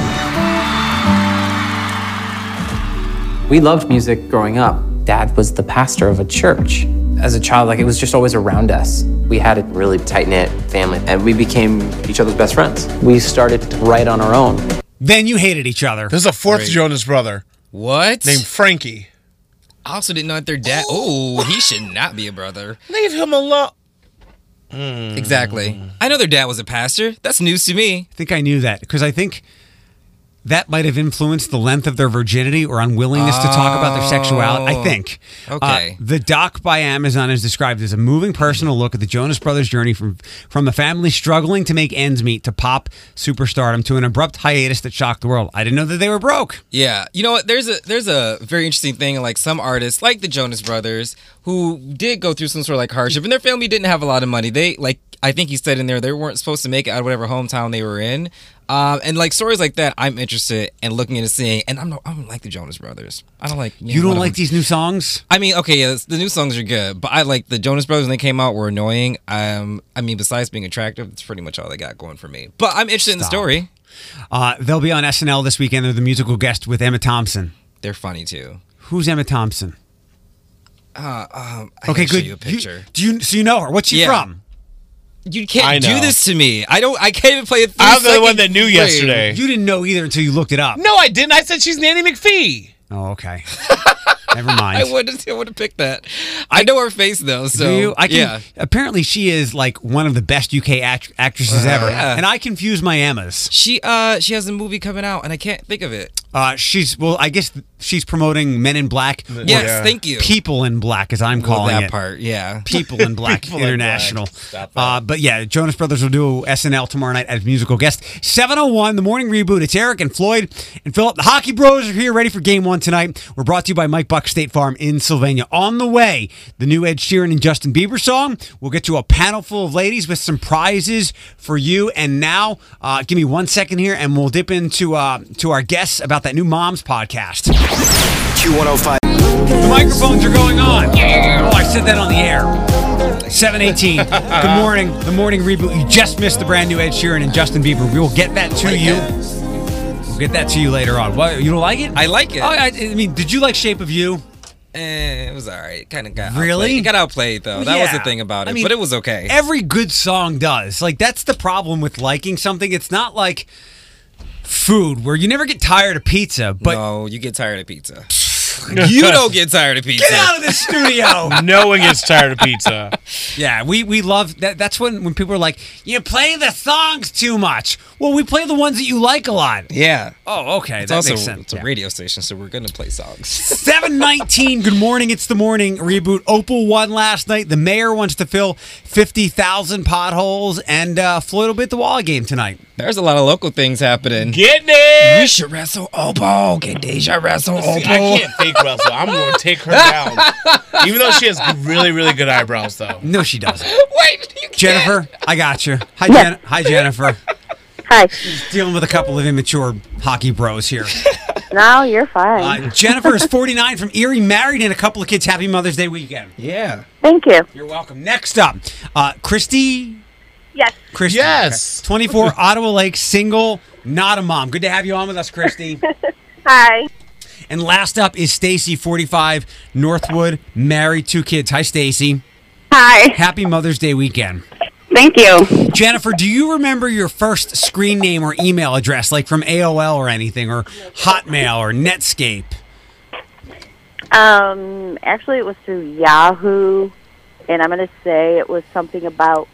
We loved music growing up. Dad was the pastor of a church. As a child, like, it was just always around us. We had a really tight-knit family, and we became each other's best friends. We started to write on our own. Then you hated each other. There's a fourth Jonas brother What? named Frankie. I also didn't know that their dad. Oh, he should not be a brother. Leave him alone. Exactly. I know their dad was a pastor. That's news to me. I think I knew that because I think that might have influenced the length of their virginity or unwillingness to talk about their sexuality. I think. Okay. Uh, the doc by Amazon is described as a moving personal look at the Jonas Brothers' journey from from a family struggling to make ends meet to pop superstardom to an abrupt hiatus that shocked the world. I didn't know that they were broke. Yeah, you know what? There's a there's a very interesting thing. Like some artists, like the Jonas Brothers, who did go through some sort of like hardship, and their family didn't have a lot of money. They like I think he said in there they weren't supposed to make it out of whatever hometown they were in. Um, and like stories like that, I'm interested in looking into seeing. And I'm not, I don't like the Jonas Brothers. I don't like You don't like these new songs? I mean, okay, yeah, the new songs are good, but I like the Jonas Brothers when they came out were annoying. Um, I mean, besides being attractive, that's pretty much all they got going for me. But I'm interested in the story. Uh, they'll be on S N L this weekend. They're the musical guest with Emma Thompson. They're funny too. Who's Emma Thompson? Uh, um, I Okay, can show good. you a picture. You, do you so you know her? What's she Yeah. from? You can't I do know. this to me. I don't. I can't even play it. I'm the one that knew yesterday. You didn't know either until you looked it up. No, I didn't. I said she's Nanny McPhee. Oh, okay. Never mind. I wouldn't. I would have picked that. I know her face though. So Do you? I can, yeah. Apparently, she is like one of the best U K act- actresses ever, yeah. and I confuse my Emmas. She uh she has a movie coming out and I can't think of it. Uh, she's well, I guess she's promoting Men in Black. Yes, Yeah. thank you. People in Black, as I'm Well, calling that it. part, yeah. People in Black People in International. Black. Stop that. Uh, but yeah, Jonas Brothers will do S N L tomorrow night as musical guest. seven oh one, the morning reboot. It's Eric and Floyd and Philip. The Hockey Bros are here, ready for game one tonight. We're brought to you by Mike Buck State Farm in Sylvania. On the way, the new Ed Sheeran and Justin Bieber song. We'll get to a panel full of ladies with some prizes for you. And now, uh, give me one second here, and we'll dip into uh, to our guests about that new Moms podcast. Q one oh five. The microphones are going on. Oh, I said that on the air. seven eighteen. Good morning. The morning reboot. You just missed the brand new Ed Sheeran and Justin Bieber. We will get that to you. We'll get that to you later on. What? You don't like it? I like it. Oh, I, I mean, did you like Shape of You? Eh, it was all right. Kind of got Really? outplayed. It got outplayed though. That was the Yeah. thing about it. I mean, but it was okay. Every good song does. Like, that's the problem with liking something. It's not like food where you never get tired of pizza, but no, you get tired of pizza. You don't get tired of pizza. get out of the studio. No one gets tired of pizza. Yeah, we, we love that. That's when, when people are like, you play the songs too much. Well, we play the ones that you like a lot. Yeah. Oh, okay. It's that also makes sense. it's a Yeah. radio station, so we're gonna play songs. seven nineteen. Good morning. It's the morning reboot. Opal won last night. The mayor wants to fill fifty thousand potholes, and uh, Floyd will be at the Walla game tonight. There's a lot of local things happening. Getting it. We should wrestle Opal. Get Deja wrestle Opal. See, I can't fake wrestle. I'm going to take her down. Even though she has really, really good eyebrows, though. No, she doesn't. Wait, you can't. Jennifer, I got you. Hi, Jen- Hi, Jennifer. Hi. Dealing with a couple of immature hockey bros here. No, you're fine. Uh, Jennifer is forty-nine from Erie, married and a couple of kids. Happy Mother's Day weekend. Yeah. Thank you. You're welcome. Next up, uh, Christy. Yes. Christy. Yes. Okay. twenty-four, Ottawa Lake, single, not a mom. Good to have you on with us, Christy. Hi. And last up is Stacy, forty-five, Northwood, married, two kids. Hi, Stacy. Hi. Happy Mother's Day weekend. Thank you. Jennifer, do you remember your first screen name or email address, like from A O L or anything, or Hotmail or Netscape? Um, actually, it was through Yahoo, and I'm going to say it was something about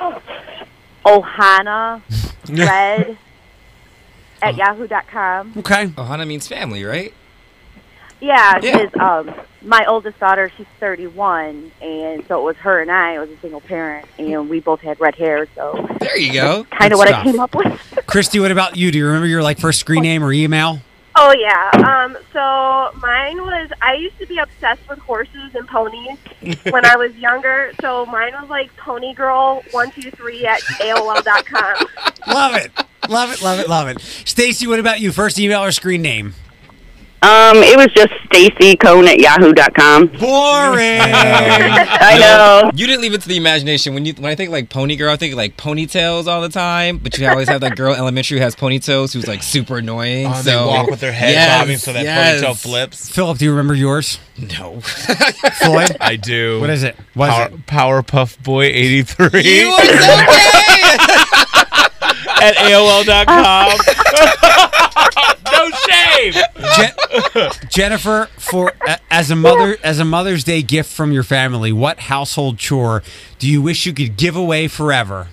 Ohana Red at yahoo dot com. Okay. Ohana means family, right? Yeah, Yeah. because um, my oldest daughter, she's thirty-one, and so it was her and I. I was a single parent, and we both had red hair, so There you go. kind Good of what stuff. I came up with. Christy, what about you? Do you remember your like first screen name or email? Oh yeah. Um, so mine was I used to be obsessed with horses and ponies when I was younger. So mine was like Pony Girl one two three at A O L dot com. Love it. Love it, love it, love it. Stacy, what about you? First email or screen name? Um, it was just Stacy Cone at yahoo dot com. Boring. I know. You didn't leave it to the imagination. When you when I think like pony girl, I think like ponytails all the time. But you always have that girl in elementary who has ponytails who's like super annoying. Oh, so they walk with their head yes, bobbing so that yes. ponytail flips. Philip, do you remember yours? No. Floyd? I do. What is it? What is Power, it? Powerpuff Boy eighty-three You are so gay. at A O L dot com. No shame. Je- Jennifer, for uh, as a mother, as a Mother's Day gift from your family, what household chore do you wish you could give away forever?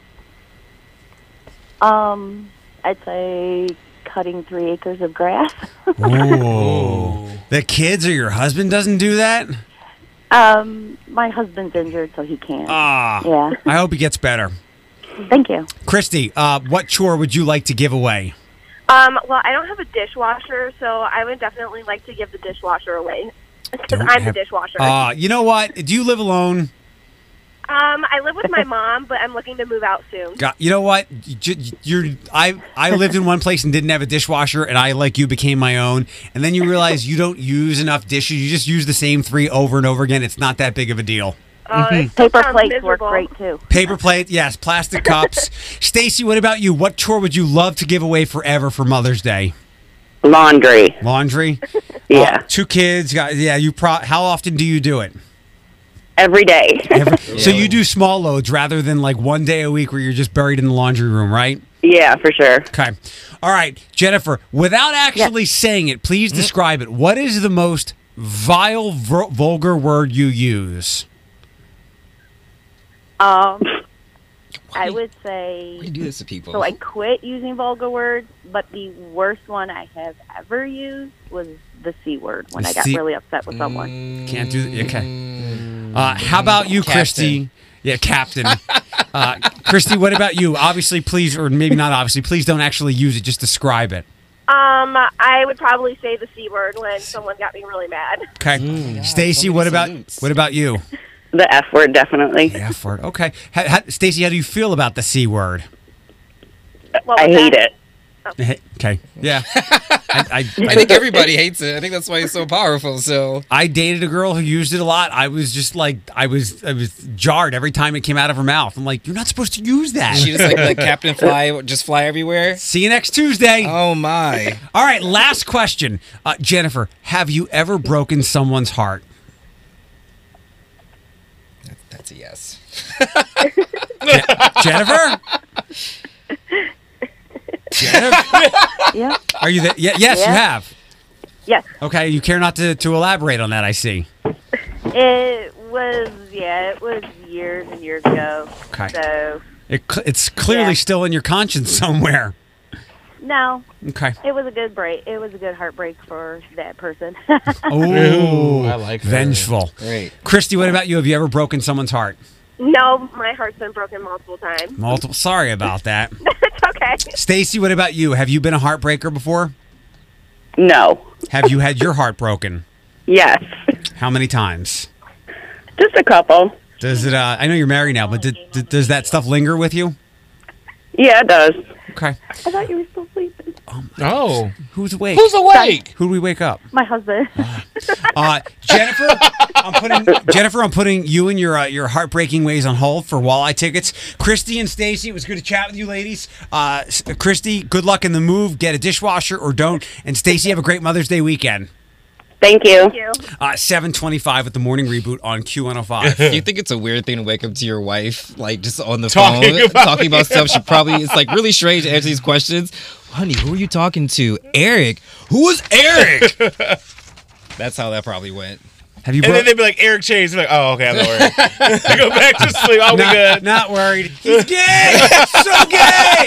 Um, I'd say cutting three acres of grass. Ooh. The kids or your husband doesn't do that? Um, my husband's injured, so he can't. Ah. Yeah. I hope he gets better. Thank you. Christy, uh, what chore would you like to give away? Um, well, I don't have a dishwasher, so I would definitely like to give the dishwasher away because Don't I'm have- the dishwasher. Uh, you know what? Do you live alone? um, I live with my mom, but I'm looking to move out soon. God, you know what? You- You're I I lived in one place and didn't have a dishwasher, and I, like you, became my own. And then you realize you don't use enough dishes. You just use the same three over and over again. It's not that big of a deal. Uh, it Paper sounds plates miserable. work great, too. Paper plate, yes. Plastic cups. Stacy, what about you? What chore would you love to give away forever for Mother's Day? Laundry. Laundry. Yeah. Uh, two kids. Got, yeah. You. Pro- how often do you do it? Every day. Every- so you do small loads rather than like one day a week where you're just buried in the laundry room, right? Yeah, for sure. Okay. All right, Jennifer, without actually saying it, please describe it. What is the most vile, vul- vulgar word you use. Um, I would say. You do this to people. So I quit using vulgar words, but the worst one I have ever used was the C word when The I got C- really upset with someone. Can't do that. Okay. Uh, how about you, Captain. Christy? Yeah, Captain. uh, Christy, what about you? Obviously, please, or maybe not obviously, please don't actually use it. Just describe it. Um, I would probably say the C word when someone got me really mad. Okay. Stacy, what about what about you? The F word, definitely. The F word. Okay. Ha, ha, Stacy, how do you feel about the C word? What I was hate that? it. Okay. Yeah. I, I, I think everybody hates it. I think that's why it's so powerful. So I dated a girl who used it a lot. I was just like, I was, I was jarred every time it came out of her mouth. I'm like, you're not supposed to use that. she just like like Captain Fly, just fly everywhere. See you next Tuesday. Oh my! All right, last question, uh, Jennifer. Have you ever broken someone's heart? That's a yes. Je- Jennifer. Jennifer, Yeah. are you there? Yeah, yes, you Yeah. have. Yes. Okay, you care not to, to elaborate on that. I see. It was, yeah, it was years and years ago. Okay. So, It, cl- it's clearly Yeah. still in your conscience somewhere. no, Okay. it was a good break. It was a good heartbreak for that person. Oh, I like her. vengeful. Great. Christy, what about you? Have you ever broken someone's heart? No, my heart's been broken multiple times. Multiple. Sorry about that. It's okay. Stacy, what about you? Have you been a heartbreaker before? No. Have you had your heart broken? Yes. How many times? Just a couple. Does it? Uh, I know you're married now, but did, did, does that stuff linger with you? Yeah, it does. Okay. I thought you were still sleeping. Oh. Who's awake? Who's awake? Who do we wake up? My husband. Uh, Jennifer, I'm putting Jennifer. I'm putting you and your uh, your heartbreaking ways on hold for Walleye tickets. Christy and Stacy, it was good to chat with you, ladies. Uh, S- Christy, good luck in the move. Get a dishwasher or don't. And Stacy, have a great Mother's Day weekend. Thank you. Thank you. Uh, seven twenty-five with the morning reboot on Q one oh five. Do you think it's a weird thing to wake up to your wife, like just on the Talking phone, about- talking about stuff? She probably, it's like really strange to answer these questions. Honey, who are you talking to? Eric. Who is Eric? That's how that probably went. Have you? And Bro- then they'd be like, Eric Chase. They're like, oh, okay, I'm not worried. They go back to sleep. I'll be not, good. not worried. He's gay. So gay.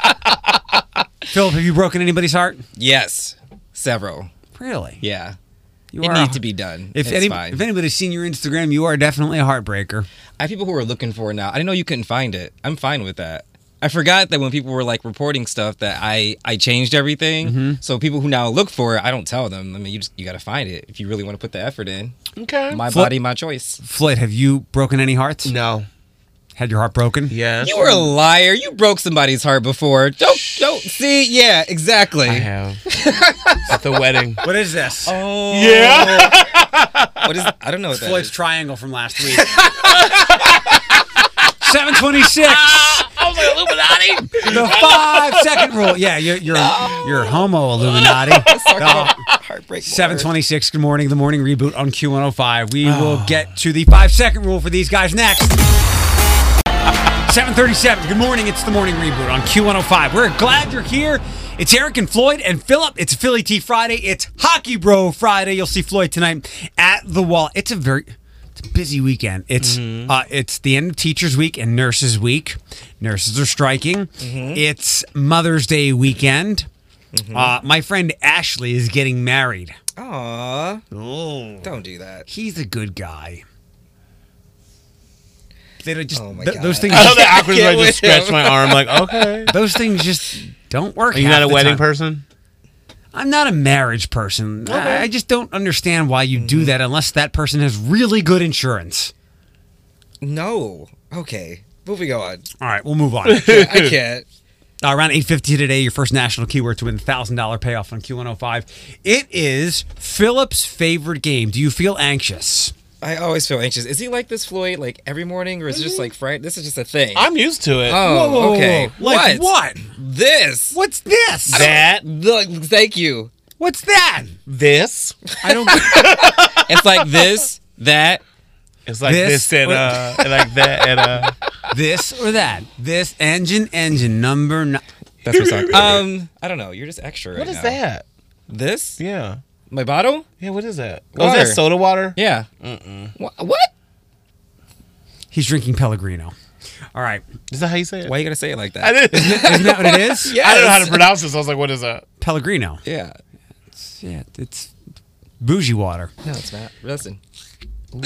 Philip, have you broken anybody's heart? Yes, several. Really? Yeah, You it are needs a- to be done. If it's any, fine. if anybody's seen your Instagram, you are definitely a heartbreaker. I have people who are looking for it now. I didn't know you couldn't find it. I'm fine with that. I forgot that when people were like reporting stuff that I I changed everything. Mm-hmm. So people who now look for it, I don't tell them. I mean, you just you got to find it if you really want to put the effort in. Okay. My Flip- body, my choice. Floyd, have you broken any hearts? No. Had your heart broken? Yes. You were a liar. You broke somebody's heart before. Don't don't see. Yeah, exactly. I have. At the wedding. What is this? Oh Yeah. What is? I don't know what that Floyd's is. triangle from last week. seven twenty-six. I was like, Illuminati. The five second rule. Yeah, you're you're, you're homo Illuminati. Heartbreak. seven twenty-six. Good morning. The morning reboot on Q one oh five. We will get to the five second rule for these guys next. seven thirty-seven. Good morning. It's the morning reboot on Q one oh five. We're glad you're here. It's Eric and Floyd and Philip. It's Philly Tea Friday. It's Hockey Bro Friday. You'll see Floyd tonight at the Wall. It's a very it's a busy weekend. It's uh, it's the end of Teachers Week and Nurses Week. Nurses are striking. It's Mother's Day weekend. Uh, my friend Ashley is getting married. Aw, Oh, don't do that. he's a good guy. They don't just Oh my th- God. those things. I love Just, that awkward I where I can't just with scratch him. my arm like, okay. those things just don't work. Are you half not a the wedding time. person? I'm not a marriage person. I, I just don't understand why you do that unless that person has really good insurance. No. Okay. Moving on. All right, we'll move on. I can't. Uh, around eight fifty today, your first national keyword to win one thousand dollars payoff on Q one oh five. It is Philip's favorite game. Do you feel anxious? I always feel anxious. Is he like this, Floyd, like every morning, or is it just like Friday? This is just a thing. I'm used to it. oh, Whoa, whoa, whoa, okay. whoa. Like what? This. What's this? That, The, thank you. What's that? this. I don't. It's like this, that. It's like This- this, and uh, and like that, and uh. This or that. This engine, engine number nine. That's what's up. Um, I don't know. You're just extra right What is now. that? This? Yeah. My bottle? Yeah, what is that? Oh, Water. is that soda water? Yeah. Mm-mm. Wha- What? He's drinking Pellegrino. All right. Is that how you say it? Why you gotta say it like that? I didn't. Isn't that what it is? Yes. I don't know how to pronounce this. I was like, what is that? Pellegrino. Yeah. It's, yeah, it's bougie water. No, it's not. Listen. Ew.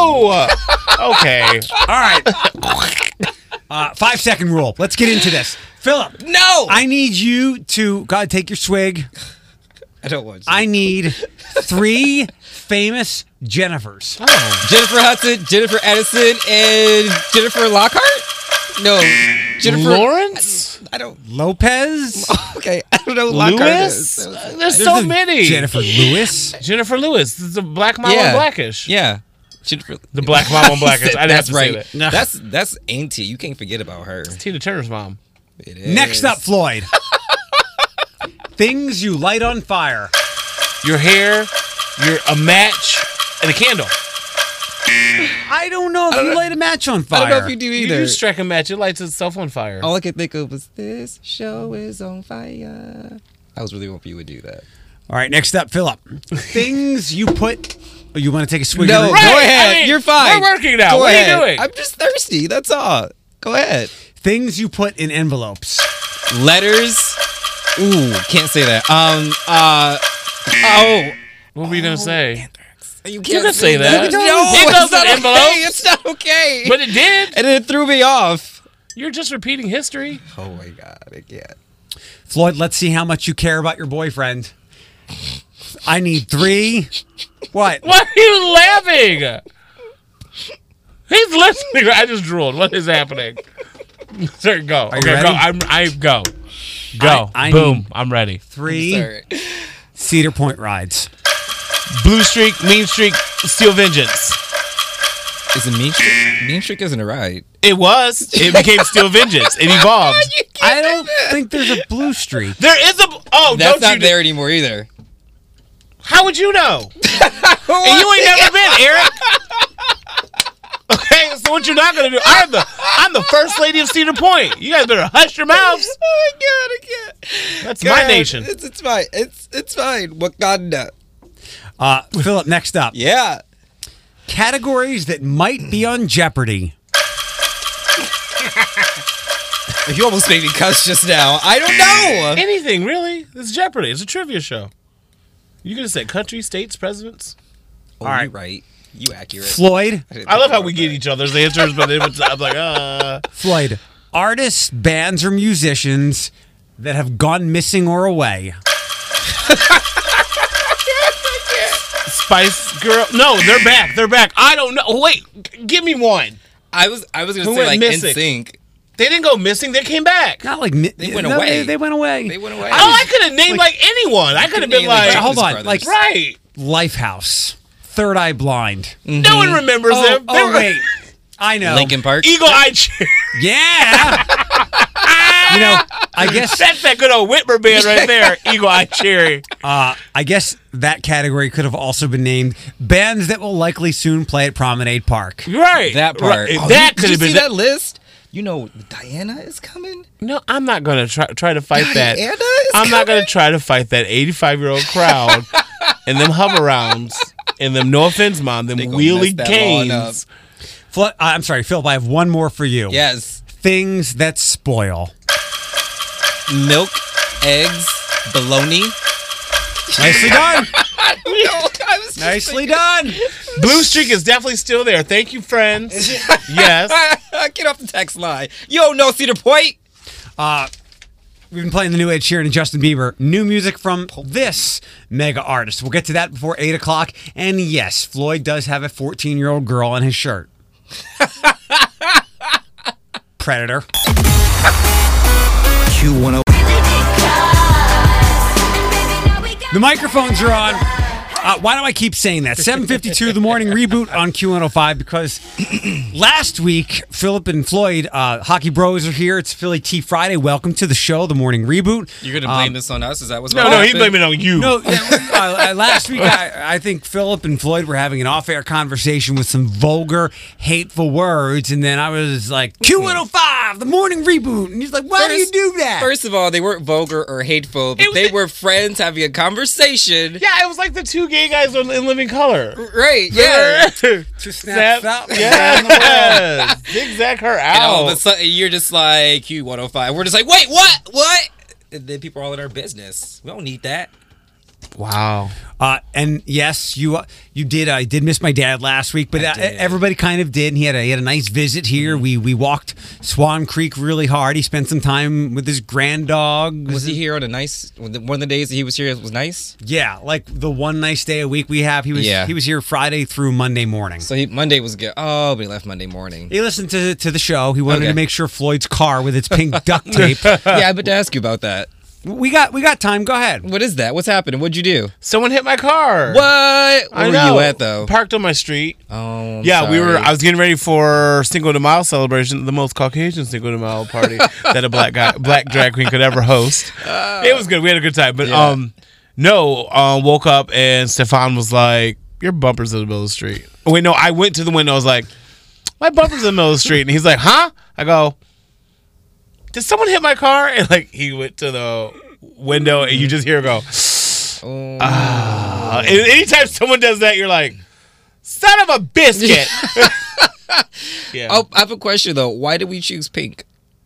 Okay. All right. Uh, five second rule. Let's get into this. Philip. No. I need you to, God, take your swig. I don't want to. I need three famous Jennifers. Oh. Jennifer Hudson, Jennifer Aniston, and Jennifer Lockhart? No. Jennifer Lawrence? I don't. Lopez. Okay. I don't know who Lockhart Lewis? is. There's There's so a many. Jennifer Lewis. Jennifer Lewis. This is the Black Mama Yeah. Blackish. Yeah. Jennifer. The Black Mama Blackish. I didn't have That's to right. say that. That's that's Auntie. You can't forget about her. Tina Turner's mom. It is. Next up, Floyd. Things you light on fire. Your hair, your a match, and a candle. I don't know if you light a match on I fire. don't know if you do You either. do strike a match. It lights itself on fire. All I could think of was this show is on fire. I was really hoping you would do that. All right, next up, Philip. Things you put. Oh, you want to take a swig? No, of go the- Right, ahead. I mean, You're fine. we're working now. Go What are you ahead. doing? I'm just thirsty. That's all. Go ahead. Things you put in envelopes. Letters. Ooh, can't say that. Um. Uh. Oh. What were you gonna say? You You can say that. No, It it's goes not in okay. envelopes. It's not okay. But it did. And it threw me off. You're just repeating history. Oh my god, I can't. Floyd, let's see how much you care about your boyfriend. I need three. What? Why are you laughing? He's listening. I just drooled. What is happening? Sir, go. Are you okay, ready? go. I'm. I go. Go. I- I Boom. need- I'm ready. Three Sorry. Cedar Point rides. Blue Streak, Mean Streak, Steel Vengeance. Is it Mean Streak? Mean Streak isn't a ride. It was. It became Steel Vengeance. It evolved. I don't think there's a blue streak. There is a. Oh, That's don't not you? there anymore either. How would you know? And you ain't never been, Eric. Okay, so what you're not gonna do? I'm the I'm the first lady of Cedar Point. You guys better hush your mouths. Oh my god, I can't. That's Go my ahead. nation. It's, it's fine. It's it's fine. Wakanda. Uh, Philip, next up. Yeah. Categories that might be on Jeopardy. You almost made me cuss just now. I don't know. Anything really? It's Jeopardy. It's a trivia show. You gonna say country, states, presidents? Oh, All right. you're right. You accurate. Floyd. didn't I love think how about we that. get each other's answers, but it was, I'm like, uh. Floyd. Artists, bands, or musicians that have gone missing or away. Spice Girl. No, they're back. They're back. I don't know. Wait, g- give me one. I was I was gonna Who say went like missing? N Sync. They didn't go missing. They came back. Not like mi- They went no, away. They, they went away. They went away. Oh, I could have named like, anyone. I could have been name, like, like, Hold on, Brothers. like right. Lifehouse, Third Eye Blind. No one remembers Oh, them. They oh were- wait, I know. Linkin Park. Eagle Eye Cherry. Yeah. You know, I guess That's that good old Whitmer band right there. Eagle Eye Cherry. uh, I guess that category could have also been named bands that will likely soon play at Promenade Park. Right. That part. Right. Oh, that did could you have been see that. that list? You know, Diana is coming. No, I'm not gonna try try to fight that. Diana is I'm not coming? gonna try to fight that eighty-five year old crowd and them hover rounds and them. No offense, mom. Them They gonna wheelie mess that lawn up. canes. Flo- uh, I'm sorry, Philip. I have one more for you. Yes. Things that spoil. Milk, eggs, bologna. Nicely done. I don't know. I was just Nicely thinking- done. Blue streak is definitely still there. Thank you, friends. Yes. Get off the text line. Yo, no Cedar Point. Uh, we've been playing the new Ed Sheeran and Justin Bieber. New music from this mega artist. We'll get to that before eight o'clock. And yes, Floyd does have a fourteen-year-old girl on his shirt. Predator. Q one oh. The microphones are on. Uh, why do I keep saying that? seven fifty-two, the morning reboot on Q one oh five, because last week, Philip and Floyd, uh, Hockey Bros, are here. It's Philly Tea Friday. Welcome to the show, the morning reboot. You're going to blame Um, this on us? Is that what's No, going to no, happen? he blamed it on you. No, yeah, uh, last week, I, I think Philip and Floyd were having an off-air conversation with some vulgar, hateful words, and then I was like, Q one oh five, the morning reboot. And he's like, why do you do that? First of all, they weren't vulgar or hateful, but was they the- were friends having a conversation. Yeah, it was like the two gay guys in in Living Color. Right, yeah. Two snaps out. Yeah. Zigzag her And all of a out. sudden, you're just like, Q one oh five. We're just like, wait, what? What? And then people are all in our business. We don't need that. Wow. Uh, and yes, you uh, you did. I did miss my dad last week, but uh, did. everybody kind of did. And he had a he had a nice visit here. We we walked Swan Creek really hard. He spent some time with his grand dog. Was he here on a nice, one of the days that he was here was nice? Yeah, like the one nice day a week we have. He was Yeah. he was here Friday through Monday morning. So he, Monday was good. Oh, but he left Monday morning. He listened to to the show. He wanted Okay. to make sure Floyd's car with its pink duct tape. Yeah, I meant to ask you about that. We got we got time. Go ahead. What is that? What's happening? What'd you do? Someone hit my car. What? Where I were know. you at, though? Parked on my street. Oh, I'm Yeah, we were. sorry. I was getting ready for Cinco de Mayo celebration, the most Caucasian Cinco de Mayo party that a black guy, black drag queen could ever host. It was good. We had a good time. But Yeah. um, no, uh, woke up and Stefan was like, "Your bumper's in the middle of the street." Oh, wait, no, I went to the window. I was like, "My bumper's in the middle of the street," and he's like, "Huh?" I go, "Did someone hit my car?" And like he went to the window, and you just hear him go. Oh. Ah. And anytime someone does that, you're like, son of a biscuit. Yeah. Oh, I have a question though. Why did we choose pink?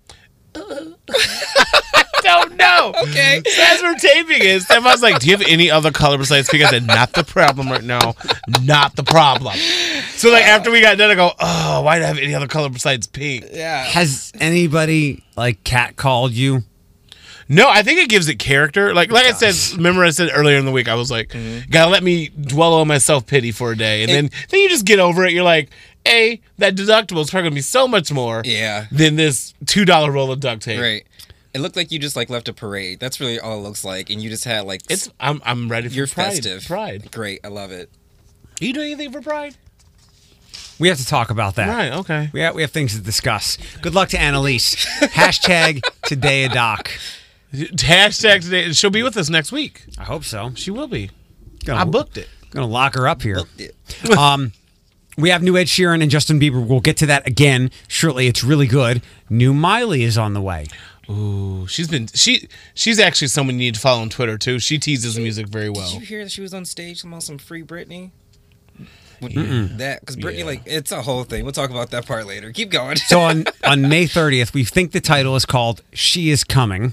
Don't know. Okay. So as we're taping it, Stefan's like, do you have any other color besides pink? I said, not the problem right now. Not the problem. So like after we got done, I go, oh, why do I have any other color besides pink? Yeah. Has anybody like catcalled you? No, I think it gives it character. Like like I said, remember I said earlier in the week, I was like, gotta let me dwell on my self-pity for a day. And then, then you just get over it. You're like, A, that deductible is probably going to be so much more Yeah. than this two dollar roll of duct tape. Right. It looked like you just like left a parade. That's really all it looks like, and you just had like It's I'm I'm ready for you're Pride. festive. Pride. Great. I love it. Are you doing anything for Pride? We have to talk about that. Right, okay. We have, we have things to discuss. Good luck to Annalise. Hashtag today a doc. Hashtag today. She'll be with us next week. I hope so. She will be. Gonna, I booked it. Gonna lock her up here. um, we have new Ed Sheeran and Justin Bieber. We'll get to that again shortly. It's really good. New Miley is on the way. Ooh, she's been she she's actually someone you need to follow on Twitter too. She teases the music very well. Did you hear that she was on stage talking about some free Britney? What- Mm-mm. That because Britney, Yeah. like, it's a whole thing. We'll talk about that part later. Keep going. So on, on May thirtieth, we think the title is called She Is Coming.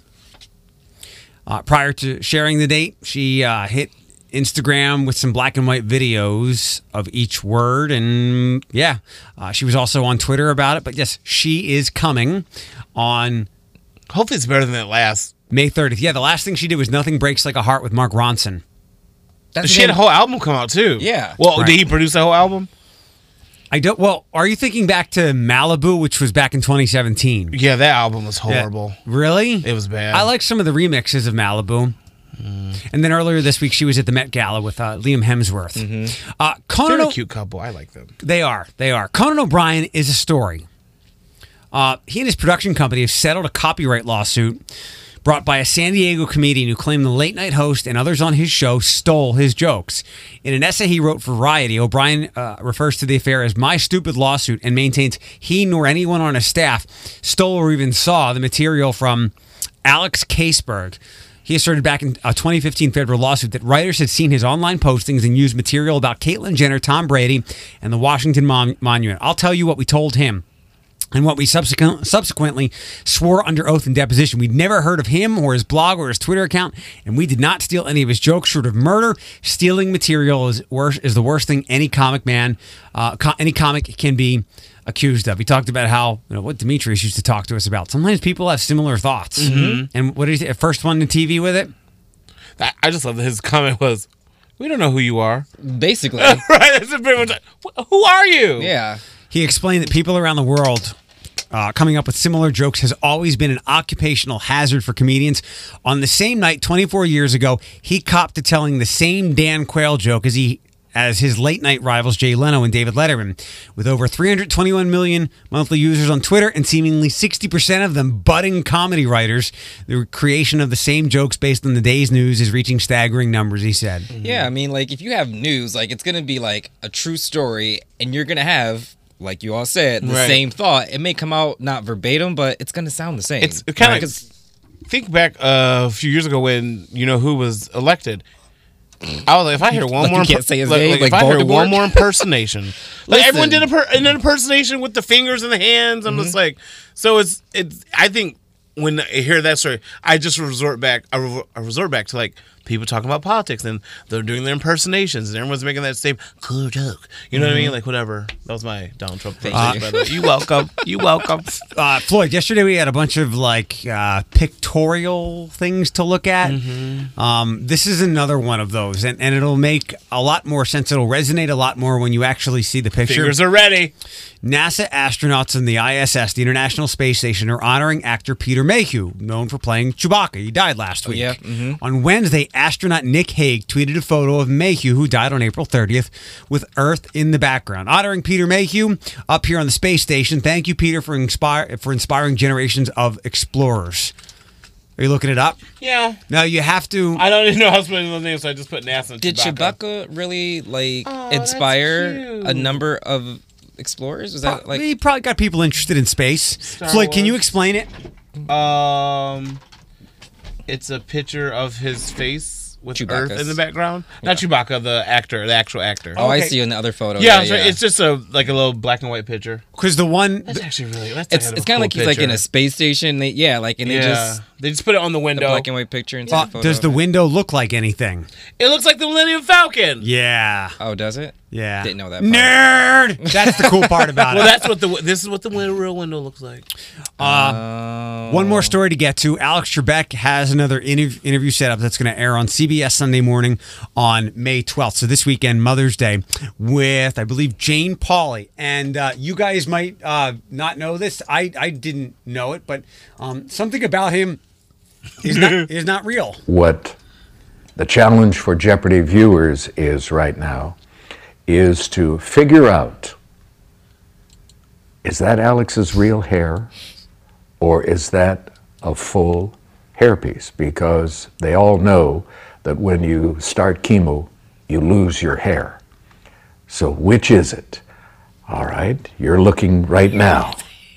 Uh, prior to sharing the date, she uh, hit Instagram with some black and white videos of each word. And yeah, uh, she was also on Twitter about it. But yes, she is coming on Hopefully it's better than that last. May thirtieth. Yeah, the last thing she did was Nothing Breaks Like a Heart with Mark Ronson. That's She had a whole album come out too. Yeah. Well, Right. did he produce the whole album? I don't. Well, are you thinking back to Malibu, which was back in twenty seventeen? Yeah, that album was horrible. Yeah. Really? It was bad. I like some of the remixes of Malibu. And then earlier this week, she was at the Met Gala with uh, Liam Hemsworth. Uh, Conan They're a O- cute couple. I like them. They are. They are. Conan O'Brien is a story. Uh, he and his production company have settled a copyright lawsuit brought by a San Diego comedian who claimed the late night host and others on his show stole his jokes. In an essay he wrote for Variety, O'Brien uh, refers to the affair as my stupid lawsuit and maintains he nor anyone on his staff stole or even saw the material from Alex Kaseberg. He asserted back in a twenty fifteen federal lawsuit that writers had seen his online postings and used material about Caitlyn Jenner, Tom Brady, and the Washington Mon- Monument. I'll tell you what we told him. And what we subsequent, subsequently swore under oath in deposition. We'd never heard of him or his blog or his Twitter account, and we did not steal any of his jokes short of murder. Stealing material is worse is the worst thing any comic man, uh, co- any comic can be accused of. He talked about how, you know, what Demetrius used to talk to us about. Sometimes people have similar thoughts. Mhm. And what did he say? First one to T V with it? I, I just love that his comment was, we don't know who you are. Basically. Right? That's pretty much like, who are you? Yeah. He explained that people around the world uh, coming up with similar jokes has always been an occupational hazard for comedians. On the same night, twenty-four years ago, he copped to telling the same Dan Quayle joke as he as his late-night rivals Jay Leno and David Letterman. With over three hundred twenty-one million monthly users on Twitter and seemingly sixty percent of them budding comedy writers, the creation of the same jokes based on the day's news is reaching staggering numbers, he said. Yeah, I mean, like, if you have news, like, it's going to be, like, a true story, and you're going to have, like you all said, the Right. same thought. It may come out not verbatim, but it's going to sound the same. It's kind Right? of like, think back uh, a few years ago when you know who was elected. I was like, if I hear one Like more, you can't say his like, name, like, like if I hear Voldemort? one more impersonation, like Listen. everyone did a per- an impersonation with the fingers and the hands. I'm Mm-hmm. just like, so it's it's. I think when I hear that story, I just resort back. I, re- I resort back to like people talking about politics and they're doing their impersonations and everyone's making that same cool joke. You know what I mean? Like whatever. That was my Donald Trump. Thank impersonation, you. by the way. You welcome. You welcome. Uh, Floyd, yesterday we had a bunch of like uh, pictorial things to look at. Mm-hmm. Um, this is another one of those, and, and it'll make a lot more sense. It'll resonate a lot more when you actually see the picture. Fingers are ready. NASA astronauts in the I S S, the International Space Station, are honoring actor Peter Mayhew, known for playing Chewbacca. He died last week. yeah, mhm. On Wednesday, astronaut Nick Hague tweeted a photo of Mayhew, who died on April thirtieth, with Earth in the background. Honoring Peter Mayhew up here on the space station. Thank you, Peter, for inspire for inspiring generations of explorers. Are you looking it up? Yeah. No, you have to. I don't even know how to spell those names, so I just put NASA and Did Chewbacca. Chewbacca really, like, Oh, that's inspire cute. a number of explorers? Was that, like... he probably got people interested in space. Star Floyd, can you Wars. explain it? Um, it's a picture of his face with Earth Chewbacca's. in the background. Not Chewbacca, the actor, the actual actor. Oh, I Okay. see in the other photo. yeah, Yeah, I'm sorry, yeah. it's just a like a little black and white picture. Because the one. That's actually really. That's It's a it's kind of cool like he's like in a picture. space station. They, yeah, like and they Yeah, just they just put it on the a window. black and white picture into Uh, the photo. does the window look like anything? It looks like the Millennium Falcon. Yeah. Oh, does it? Yeah. Didn't know that part. Nerd. That's the cool part about Well, it. that's what the this is what the win- real window looks like. Uh, one more story to get to. Alex Trebek has another interv- interview set up that's going to air on C B S Sunday morning on May twelfth. So this weekend, Mother's Day, with, I believe, Jane Pauley. And uh, you guys might uh, not know this. I, I didn't know it, but um, something about him is not, is not real. What the challenge for Jeopardy viewers is right now is to figure out, is that Alex's real hair or is that a full hairpiece? Because they all know that when you start chemo, you lose your hair. So which is it? All right, you're looking right now.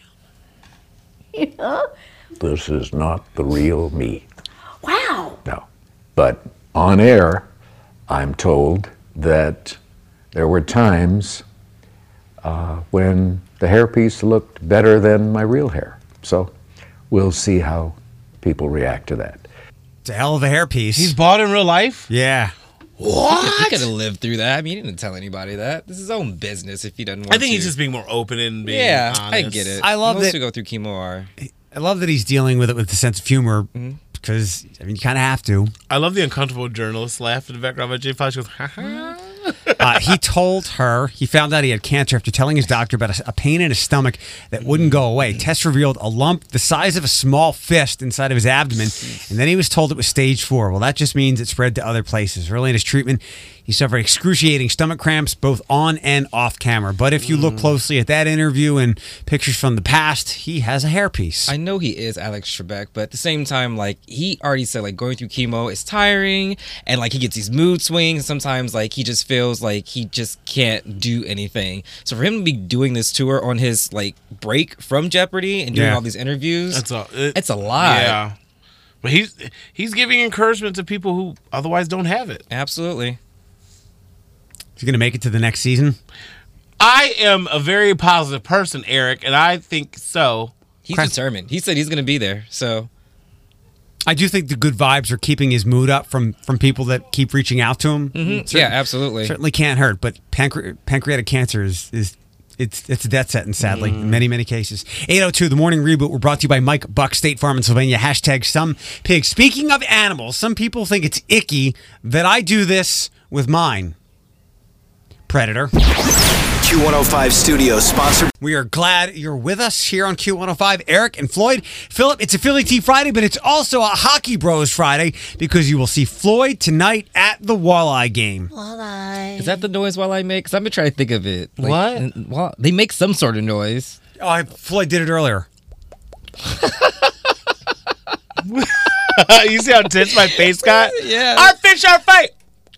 This is not the real me. Wow. No. But on air, I'm told that there were times uh, when the hairpiece looked better than my real hair. So we'll see how people react to that. It's a hell of a hairpiece. He's bald in real life. Yeah. What? He could have lived through that. I mean, he didn't tell anybody that. This is his own business if he doesn't want to. I think he's just being more open and being Yeah, I honest. get it. I love Most that- who go through chemo are. I love that he's dealing with it with a sense of humor Mm-hmm. because, I mean, you kind of have to. I love the uncomfortable journalist laugh in the background by Jay Fox. She goes, ha ha. Uh, he told her he found out he had cancer after telling his doctor about a, a pain in his stomach that wouldn't go away. Tests revealed a lump the size of a small fist inside of his abdomen, and then he was told it was stage four. Well, that just means it spread to other places. Early in his treatment, he suffered excruciating stomach cramps both on and off camera. But if you look closely at that interview and pictures from the past, he has a hairpiece. I know he is Alex Trebek, but at the same time, like he already said, like going through chemo is tiring, and like he gets these mood swings. Sometimes, like he just feels like he just can't do anything. So for him to be doing this tour on his like break from Jeopardy and doing Yeah. all these interviews, That's a, it, it's a lot. Yeah. But he's he's giving encouragement to people who otherwise don't have it. Absolutely. Is he going to make it to the next season? I am a very positive person, Eric, and I think so. He's determined. He said he's going to be there. So I do think the good vibes are keeping his mood up from, from people that keep reaching out to him. Mhm. Certain- Yeah, absolutely. Certainly can't hurt, but pancre- pancreatic cancer is, is it's it's a death sentence, sadly, in many, many cases. eight oh two, The Morning Reboot. We're brought to you by Mike Buck, State Farm in Sylvania. Hashtag some pigs. Speaking of animals, some people think it's icky that I do this with mine. Predator. Q one oh five Studios, sponsored. We are glad you're with us here on Q one oh five. Eric and Floyd. Philip, it's a Philly Tea Friday, but it's also a Hockey Bros Friday because you will see Floyd tonight at the Walleye game. Is that the noise while I make? Because I've been trying to think of it. Like, What? n- Well, they make some sort of noise. Oh, I, Floyd did it earlier. You see how tense my face got? Yeah. Our fish, our fight.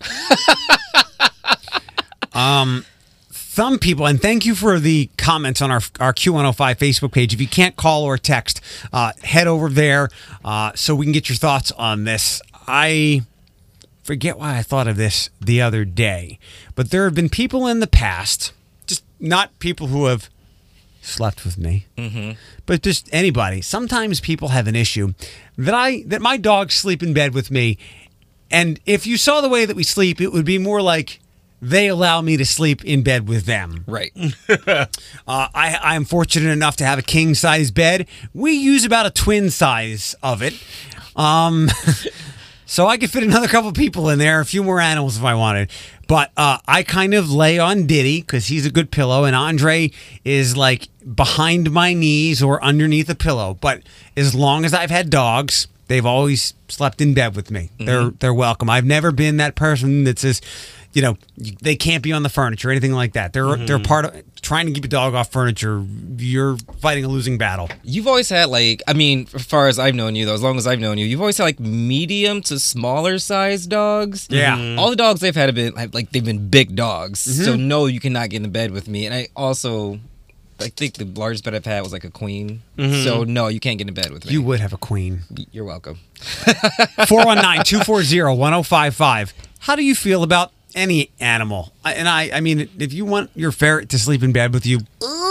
Um, some people, and thank you for the comments on our our Q one oh five Facebook page. If you can't call or text, uh, head over there uh, so we can get your thoughts on this. I forget why I thought of this the other day, but there have been people in the past, just not people who have slept with me, Mm-hmm. but just anybody. Sometimes people have an issue that I that my dogs sleep in bed with me, and if you saw the way that we sleep, it would be more like they allow me to sleep in bed with them. Right. uh, I I am fortunate enough to have a king size bed. We use about a twin size of it. Um, so I could fit another couple people in there, a few more animals if I wanted. But uh, I kind of lay on Diddy because he's a good pillow, and Andre is like behind my knees or underneath a pillow. But as long as I've had dogs, they've always slept in bed with me. They're they're welcome. I've never been that person that says, you know, they can't be on the furniture or anything like that. They're they're part of trying to keep a dog off furniture. You're fighting a losing battle. You've always had, like, I mean, as far as I've known you, though, as long as I've known you, you've always had, like, medium to smaller size dogs. Yeah. Mm-hmm. All the dogs they've had have been, like, like they've been big dogs. Mhm. So, no, you cannot get in bed with me. And I also, I think the largest bed I've had was, like, a queen. Mhm. So, no, you can't get in bed with me. You would have a queen. You're welcome. four one nine, two four zero, one zero five five. How do you feel about any animal? I- And I, I mean, if you want your ferret to sleep in bed with you,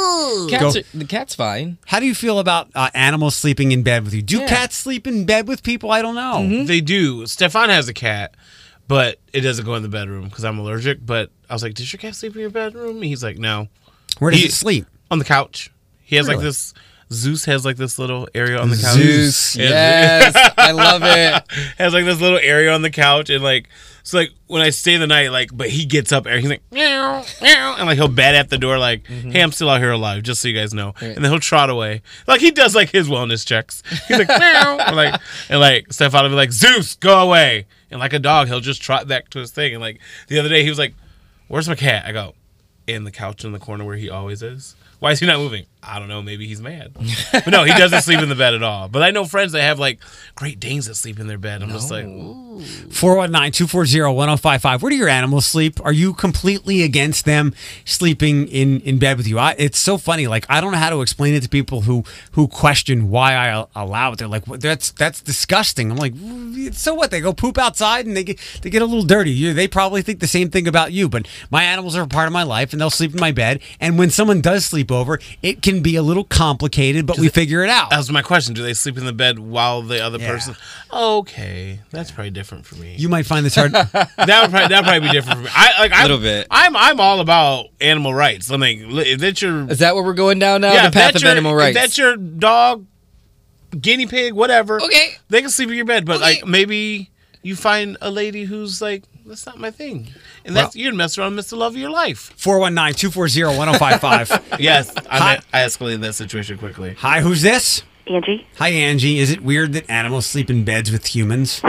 Cats go. are, the cat's fine. How do you feel about uh, animals sleeping in bed with you? Do Yeah. cats sleep in bed with people? I don't know. They do. Stefan has a cat, but it doesn't go in the bedroom because I'm allergic. But I was like, "Does your cat sleep in your bedroom?" He's like, "No." Where does He- it sleep? On the couch. He has like Really? this. Zeus has like this little area on the couch. Zeus. Yeah. Yes. I love it. Has like this little area on the couch, and like so like when I stay the night, like but he gets up and he's like meow meow, and like he'll bat at the door like, "Hey, I'm still out here alive, just so you guys know." Right. And then he'll trot away, like he does like his wellness checks. He's like meow, and like and like Stefan will be like, "Zeus, go away," and like a dog, he'll just trot back to his thing. And like the other day, he was like, "Where's my cat?" I go, "In the couch in the corner where he always is." Why is he not moving? I don't know. Maybe he's mad. But no, he doesn't sleep in the bed at all. But I know friends that have like Great Danes that sleep in their bed. I'm just like, ooh. four one nine, two four zero, one zero five five. Where do your animals sleep? Are you completely against them sleeping in, in bed with you? I, it's so funny. Like, I don't know how to explain it to people who, who question why I al- allow it. They're like, "What- that's that's disgusting." I'm like, so what? They go poop outside and they get they get a little dirty. You, they probably think the same thing about you. But my animals are a part of my life, and they'll sleep in my bed. And when someone does sleep over, it can be a little complicated, but we figure it out. That was my question. Do they sleep in the bed while the other Yeah. person? Okay, that's probably different for me. You might find this hard. that would probably that probably be different for me. I like A I'm, little bit. I'm I'm all about animal rights. I mean, li- if that's your Is that where we're going down now? yeah, the if path that's of your, animal if rights. that's your dog, guinea pig, whatever. Okay. They can sleep in your bed, but Okay. like maybe you find a lady who's like, that's not my thing, and that's Well- you're gonna mess around and miss the love of your life. four one nine, two four zero, one zero five five. Yes, Hi. I, I escalated that situation quickly. Hi, who's this? Angie? Hi, Angie. Is it weird that animals sleep in beds with humans?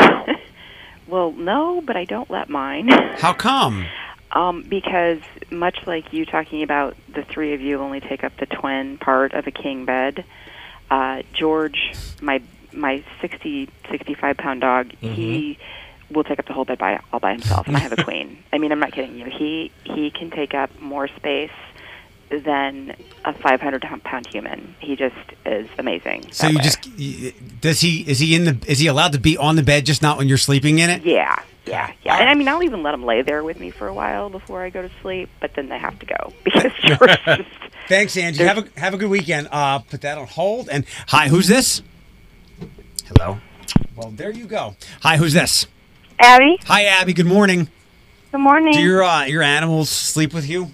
Well, no, but I don't let mine. How come? Um, because much like you talking about the three of you only take up the twin part of a king bed, uh, George, my my sixty, sixty-five pound dog, he will take up the whole bed by all by himself, and I have a queen. I mean, I'm not kidding you. He he can take up more space than a five hundred pound human. He just is amazing. So that you way. just y- does he is he in the is he allowed to be on the bed just not when you're sleeping in it? Yeah, yeah, yeah. And I mean, I'll even let them lay there with me for a while before I go to sleep, but then they have to go because George just... Thanks, Angie. Have a have a good weekend. Uh, put that on hold. And hi, who's this? Hello. Well, there you go. Hi, who's this? Abby, Hi, Abby. Good morning. good morning. Do your uh, your animals sleep with you?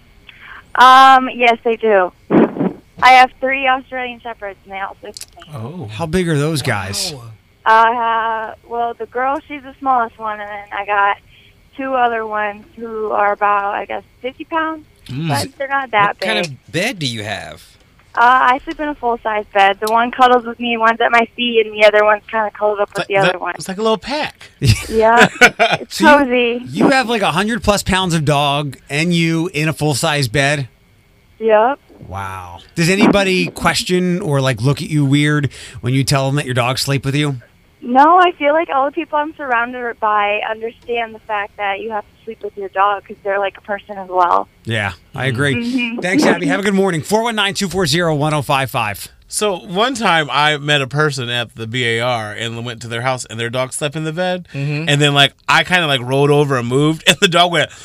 Um, yes, they do. I have three Australian Shepherds, and they all sleep with me. Oh, How big are those guys? Uh, well, the girl, she's the smallest one, and then I got two other ones who are about, I guess, fifty pounds. but they're not that What big. kind of bed do you have? Uh, I sleep in a full-size bed. The one cuddles with me, one's at my feet, and the other one's kind of cuddled up with the other one. It's like a little pack. Yeah, it's So cozy. You have like a hundred plus pounds of dog and you in a full size bed. Yep. Wow. Does anybody question or like look at you weird when you tell them that your dogs sleep with you? No, I feel like all the people I'm surrounded by understand the fact that you have to sleep with your dog because they're like a person as well. Yeah, I agree. Mhm. Thanks, Abby. Have a good morning. four one nine, two four zero, one zero five five. So one time I met a person at the B A R and went to their house and their dog slept in the bed. Mm-hmm. And then like I kind of like rolled over and moved and the dog went.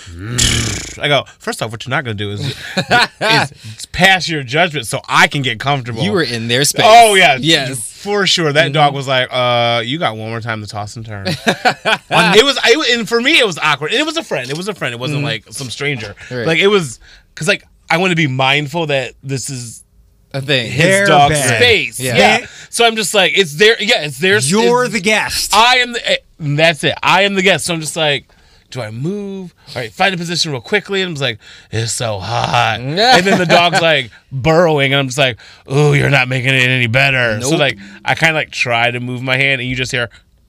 I go, first off, what you're not going to do is, is pass your judgment so I can get comfortable. You were in their space. Oh, yeah. Yes. For sure. That Mm-hmm. dog was like, uh, you got one more time to toss and turn. it was, I, and for me, it was awkward. And it was a friend. It was a friend. It wasn't Mhm. like some stranger. Right. Like it was, because like I want to be mindful that this is a thing. his Their dog's bed. space. Yeah. Yeah. So I'm just like, it's their, yeah, it's theirs. You're it's- the guest. I am the, and that's it. I am the guest. So I'm just like, do I move? All right, find a position real quickly. And I'm just like, it's so hot. And then the dog's like burrowing. And I'm just like, oh, you're not making it any better. So Nope. like, I kind of like try to move my hand and you just hear,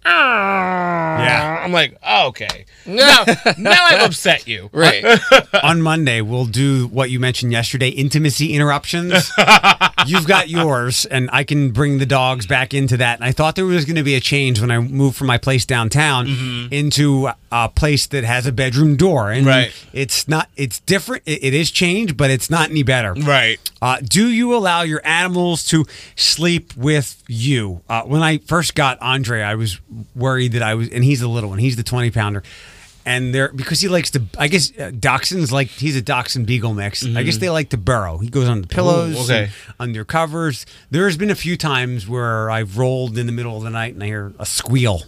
yeah. I'm like, oh, okay. Now, now I've upset you. Right. On Monday, we'll do what you mentioned yesterday, intimacy interruptions. You've got yours, and I can bring the dogs back into that. And I thought there was going to be a change when I moved from my place downtown Mm-hmm. into a place that has a bedroom door. And Right. it's not, it's different. It, it is changed, but it's not any better. Right. Uh, do you allow your animals to sleep with you? Uh, when I first got Andre, I was worried that I was, and he's the little one, he's the twenty pounder. And they're, because he likes to, I guess uh, Dachshunds, like, he's a Dachshund Beagle mix. I guess they like to burrow. He goes on the pillows, Ooh, okay. and under covers. There's been a few times where I've rolled in the middle of the night and I hear a squeal.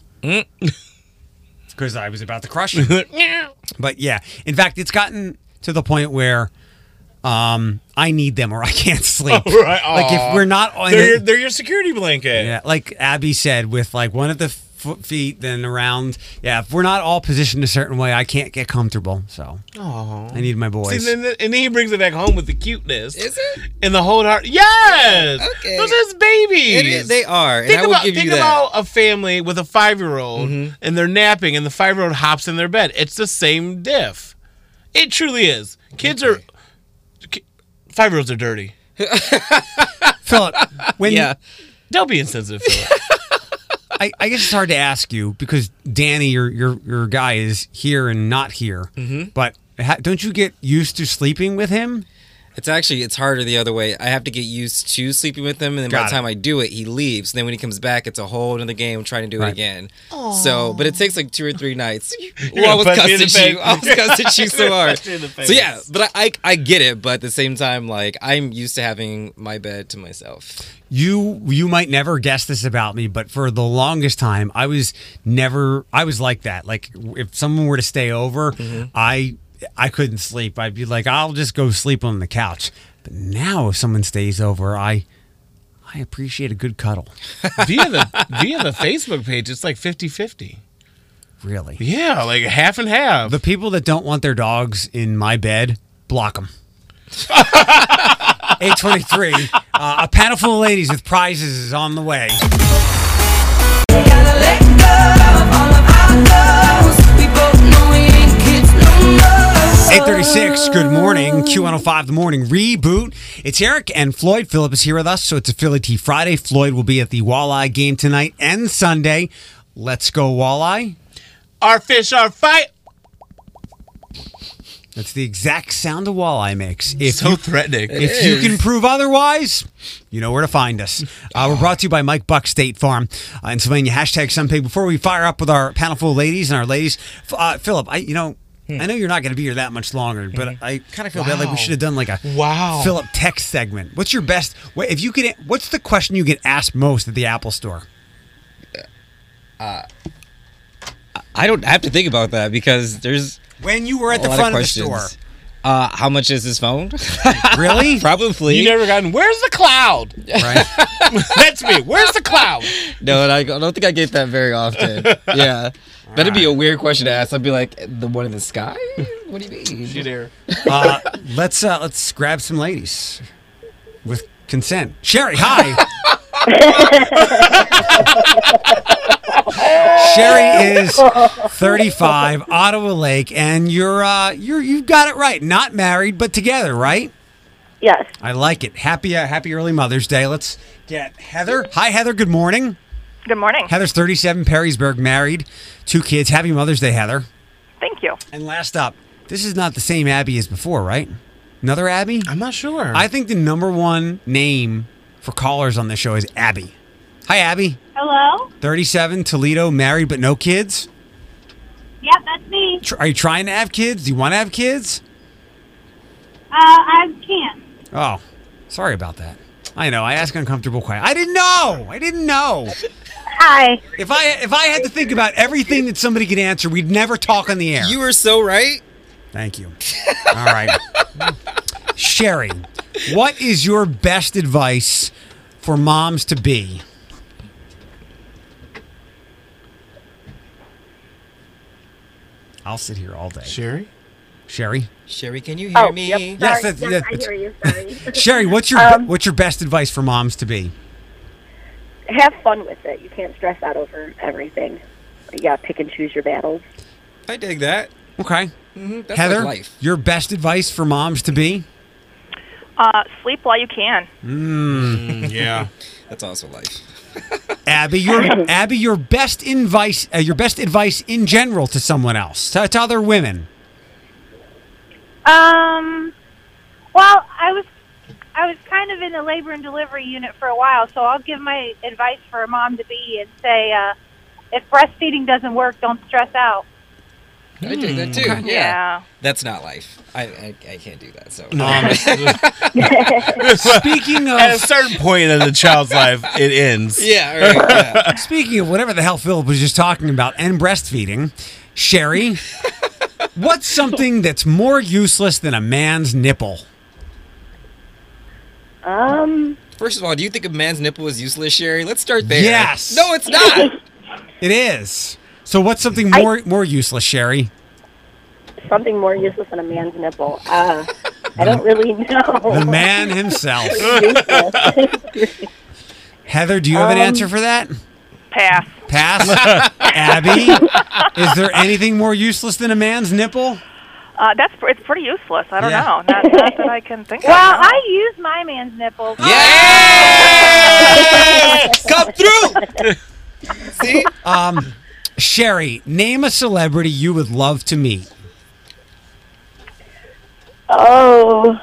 Because I was about to crush him. But yeah, in fact, it's gotten to the point where um, I need them or I can't sleep. Oh, right. Like Aw. if we're not on They're, your, it, they're your security blanket. yeah, like Abby said, with like one at the foot, feet, then around. Yeah, if we're not all positioned a certain way, I can't get comfortable. So Aww. I need my See, boys. then, and then he brings it back home with the cuteness. Is it? And the whole heart. Yes! Okay. Those are his babies. It is, they are. And Think, I will about, give think you that. about a family with a five-year-old Mhm. and they're napping and the five-year-old hops in their bed. It's the same diff. It truly is. Kids are... ki- Five-year-olds are dirty. Philip, when Yeah. Don't be insensitive, Philip. I, I guess it's hard to ask you because Danny, your your your guy, is here and not here. Mhm. But ha, don't you get used to sleeping with him? It's actually, it's harder the other way. I have to get used to sleeping with him, and then by Got the it. time I do it, he leaves. And then when he comes back, it's a whole other game trying to do Right. it again. So, but it takes like two or three nights. You're Ooh, I was gonna punch me in the cussing you. face. I was cussing you so hard. Punch me in the face. So yeah, but I, I I get it. But at the same time, like I'm used to having my bed to myself. You you might never guess this about me, but for the longest time, I was never I was like that. Like if someone were to stay over, Mm-hmm. I I couldn't sleep. I'd be like, I'll just go sleep on the couch. But now, if someone stays over, I I appreciate a good cuddle. via the via the Facebook page, it's like fifty-fifty. Really, Yeah, like half and half. the people that don't want their dogs in my bed, block them. eight twenty-three. Uh, a panel full of ladies with prizes is on the way. eight thirty-six, good morning. Q one oh five, the morning reboot. It's Eric and Floyd. Phillip is here with us, so it's a Philly Tea Friday. Floyd will be at the Walleye game tonight and Sunday. Let's go, Walleye. Our fish are fight. That's the exact sound a walleye makes. If So you, threatening. If you can prove otherwise, you know where to find us. Uh, we're brought to you by Mike Buck State Farm uh, in Sylvania. Hashtag Sunpig. Before we fire up with our panel full of ladies and our ladies, uh, Philip, I you know. I know you're not going to be here that much longer, but I kind of feel bad. Like we should have done like a Wow. Philip text segment. What's your best? what- If you could, what's the question you get asked most at the Apple Store? I don't have to think about that because there's When you were at a the lot front of of the questions. store, Uh, how much is his phone? Really? Probably. You never gotten, where's the cloud? Right. That's me. Where's the cloud? No, and I don't think I get that very often. Yeah. That'd be a weird question to ask. I'd be like, the one in the sky? What do you mean? You there. Uh, let's uh, let's grab some ladies with consent. Sherry, hi. Sherry is thirty-five, Ottawa Lake, and you're uh, you're you've got it right. Not married, but together, right? Yes. I like it. Happy uh, happy early Mother's Day. Let's get Heather. Hi, Heather. Good morning. Good morning. Heather's thirty-seven, Perrysburg, married, two kids. Happy Mother's Day, Heather. Thank you. And last up, this is not the same Abby as before, right? Another Abby? I'm not sure. I think the number one name for callers on this show is Abby. Hi, Abby. Hello? thirty-seven, Toledo, married but no kids. Yep, that's me. Tr- Are you trying to have kids? Do you want to have kids? Uh, I can't. Oh, sorry about that. I know. I ask uncomfortable questions. I didn't know. I didn't know. Hi. If I if I had to think about everything that somebody could answer, we'd never talk on the air. You were so right. Thank you. All right. Sherry, what is your best advice for moms to be? I'll sit here all day. Sherry? Sherry? Sherry, can you hear Oh, me? yep. Yes, Sorry. that's- yes, that- I it's- hear you. Sorry. Sherry, what's your Um, what's your best advice for moms to be? Have fun with it. You can't stress out over everything. You gotta pick and choose your battles. I dig that. Okay. Mm-hmm. That's Heather, like life. your best advice for moms to be? Uh, sleep while you can. Mm. Yeah. That's also life. Abby, your Abby, your best advice, uh, your best advice in general to someone else, to, to other women. Um, well, I was I was kind of in the labor and delivery unit for a while, so I'll give my advice for a mom to be and say, uh, if breastfeeding doesn't work, don't stress out. I dig that too. Okay. Yeah. Yeah. That's not life. I, I I can't do that. So. Speaking of, At a certain point in the child's life, it ends. Yeah. Right, yeah. speaking of whatever the hell Philip was just talking about and breastfeeding, Sherry, what's something that's more useless than a man's nipple? Um, First of all, do you think a man's nipple is useless, Sherry? Let's start there. Yes. No, it's not. It is. So what's something more more useless, Sherry? something more useless than a man's nipple. Uh, I don't really know. The man himself. Heather, do you have an Um, answer for that? Pass. Pass. Abby, is there anything more useless than a man's nipple? Uh, that's it's pretty useless. I don't Yeah. know. Not, not that I can think Well, of. no. I use my man's nipples. Come through. See? Um, Sherry, name a celebrity you would love to meet. Oh.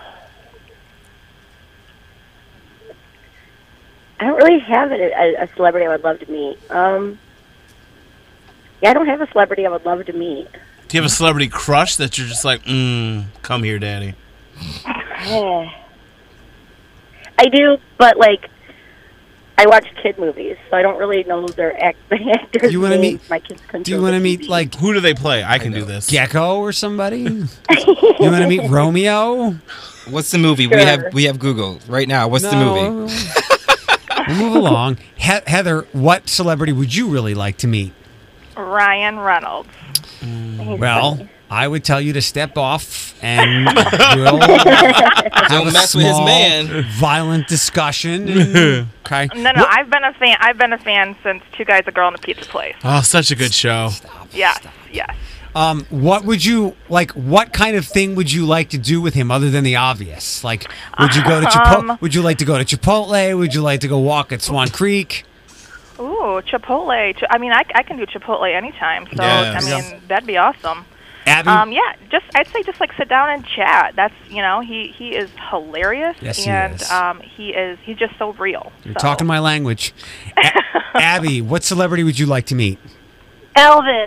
I don't really have a, a, a celebrity I would love to meet. Um, yeah, I don't have a celebrity I would love to meet. Do you have a celebrity crush that you're just like, mm, come here, daddy? I do, but like, I watch kid movies, so I don't really know their act- actors' You wanna names. meet- My kids couldn't Do you tell want to the meet T V. like Who do they play? I can do this. Gecko or somebody? You want to meet Romeo? What's the movie? We Sure. have we have Google right now. What's the movie? movie? We'll move along. He- Heather, what celebrity would you really like to meet? Ryan Reynolds. Well, I would tell you to step off and we'll have Don't a mess with his small, man. violent discussion. and- okay. No, no, What- I've been a fan. I've been a fan since Two Guys, a Girl, and a Pizza Place. Oh, such a good show. Yes, yes. Um, what would you like? What kind of thing would you like to do with him, other than the obvious? Like, would you go to Chipotle? Um, would you like to go to Chipotle? Would you like to go walk at Swan Creek? Ooh, Chipotle. Ch- I mean, I, I can do Chipotle anytime. So Yes. I mean, that'd be awesome. Abby, Um, yeah, just I'd say just like sit down and chat. That's you know he he is hilarious Yes, he and is. um he is he's just so real. you're so. talking my language. A- Abby, what celebrity would you like to meet? Elvis.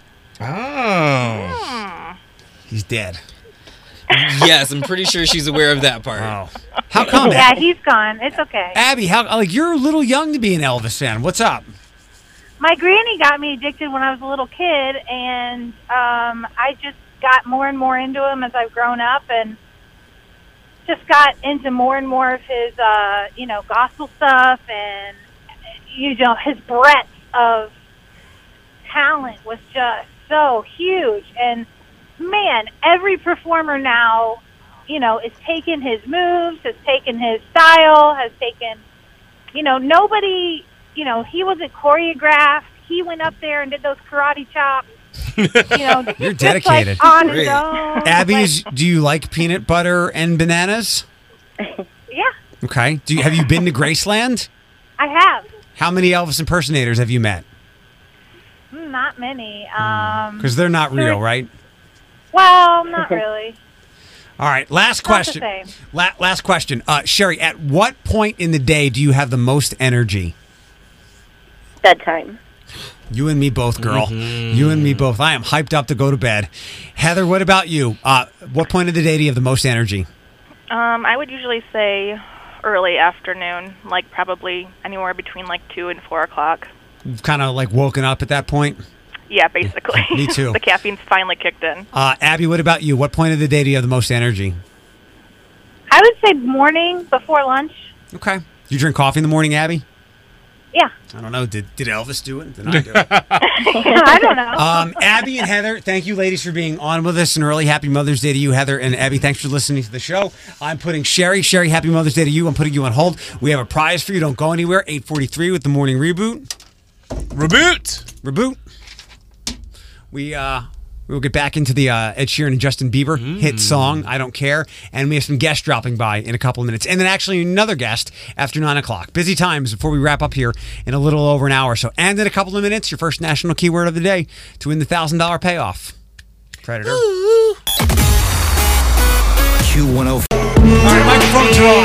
Oh. Hmm. He's dead. Yes, I'm pretty sure she's aware of that part. Oh, how come? Yeah, he's gone. It's okay. Abby, how like you're a little young to be an Elvis fan. What's up? My granny got me addicted when I was a little kid, and um, I just got more and more into him as I've grown up, and just got into more and more of his, uh, you know, gospel stuff, and you know, his breadth of talent was just so huge. And man, every performer now, you know, is taking his moves, has taken his style, has taken, you know, nobody, you know, he wasn't choreographed. He went up there and did those karate chops. You know, You're just, dedicated. Like, on his own. Abby's, do you like peanut butter and bananas? Yeah, Okay. Do you, have you been to Graceland? I have. How many Elvis impersonators have you met? Mm, Not many. Um, Because they're not real, right? well, not really. All right. Last Not the question. same. La- last question. Uh, Sherry, at what point in the day do you have the most energy? Bedtime. You and me both, girl. Mm-hmm. You and me both. I am hyped up to go to bed. Heather, what about you? Uh, what point of the day do you have the most energy? Um, I would usually say early afternoon, like probably anywhere between like two and four o'clock. You've kind of like woken up at that point? Yeah, basically. Me too. The caffeine's finally kicked in. Uh, Abby, what about you? What point of the day do you have the most energy? I would say morning before lunch. Okay. You drink coffee in the morning, Abby? Yeah. I don't know. Did did Elvis do it? Did I do it? I don't know. Um, Abby and Heather, thank you, ladies, for being on with us. An early Happy Mother's Day to you, Heather and Abby. Thanks for listening to the show. I'm putting Sherry. Sherry, Happy Mother's Day to you. I'm putting you on hold. We have a prize for you. Don't go anywhere. eight forty-three with the morning reboot. Reboot. Reboot. We uh, we'll get back into the uh, Ed Sheeran and Justin Bieber hit song, I Don't Care. And we have some guests dropping by in a couple of minutes. And then actually another guest after nine o'clock. Busy times before we wrap up here in a little over an hour. So, and in a couple of minutes, your first national keyword of the day to win the one thousand dollars payoff. Predator. Q one oh five. All right, microphones are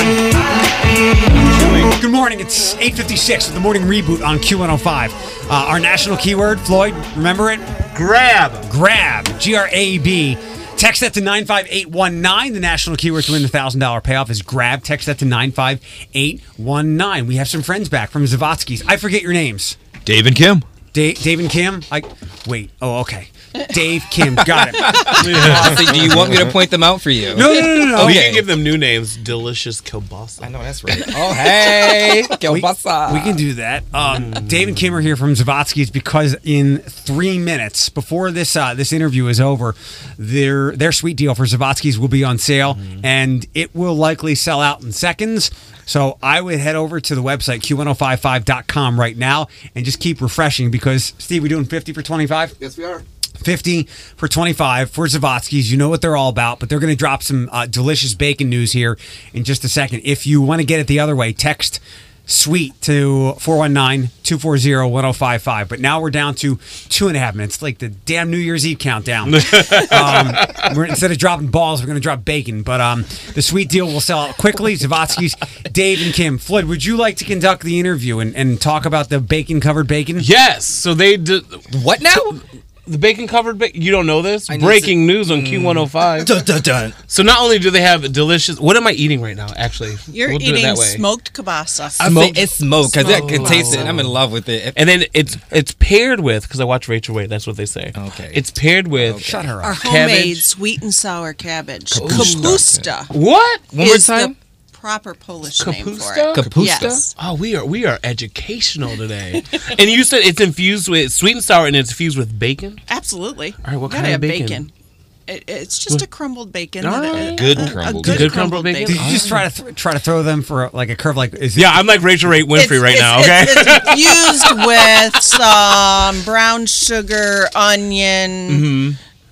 on. Good morning. It's eight fifty-six with the morning reboot on Q one oh five. Uh, our national keyword, Floyd, remember it? Grab. Grab. G R A B. Text that to nine five eight one nine. The national keyword to win the one thousand dollars payoff is grab. Text that to nine five eight one nine. We have some friends back from Zavatsky's. I forget your names. Dave and Kim. Dave, Dave and Kim? I Wait. Oh, okay. Dave, Kim. Got it. Uh, so do you want me to point them out for you? No, no, no, no, no. We Okay. can give them new names. Delicious kielbasa. I know, that's right. Oh, hey. Kielbasa. We can do that. Um, Dave and Kim are here from Zavatsky's because in three minutes before this uh, this interview is over, their their sweet deal for Zavatsky's will be on sale, and it will likely sell out in seconds. So I would head over to the website Q ten fifty-five dot com right now and just keep refreshing because, Steve, we doing fifty for twenty-five? Yes, we are. fifty for twenty-five for Zavatsky's. You know what they're all about, but they're going to drop some uh, delicious bacon news here in just a second. If you want to get it the other way, text SWEET to four one nine, two four zero, one zero five five. But now we're down to two and a half minutes, like the damn New Year's Eve countdown. um, we're, instead of dropping balls, we're going to drop bacon. But um, the sweet deal will sell out quickly. Zavatsky's, Dave and Kim. Floyd, would you like to conduct the interview and, and talk about the bacon-covered bacon? Yes. So they did. What now? The bacon covered bacon. You don't know this? I need Breaking to- news on Q one oh five. Dun, dun, dun. So not only do they have delicious. What am I eating right now? Actually, You're we'll do it eating that way. smoked kielbasa. I say it's smoke because I can Smoked. taste it. And I'm in love with it. And then it's it's paired with, because I watch Rachel Wade. That's what they say. Okay. It's paired with. Shut her Our up. homemade Cabbage. sweet and sour cabbage. Kapusta. Kapusta. What? One more is time? the proper Polish name for Kapusta? it. Kapusta? Yes. Oh, we are we are educational today. And you said it's infused with sweet and sour, and it's infused with bacon. Absolutely. All right, what Gotta kind of have bacon? It, it's just a crumbled bacon. All that- right. Good a- a crumbled good bacon. Good crumbled bacon? Did you just try to th- try to throw them for like a curve? Like is it, Yeah, I'm like Rachel Ray Winfrey It's- right it's- now. it's- Okay. It's infused with some brown sugar, onion, Mm-hmm.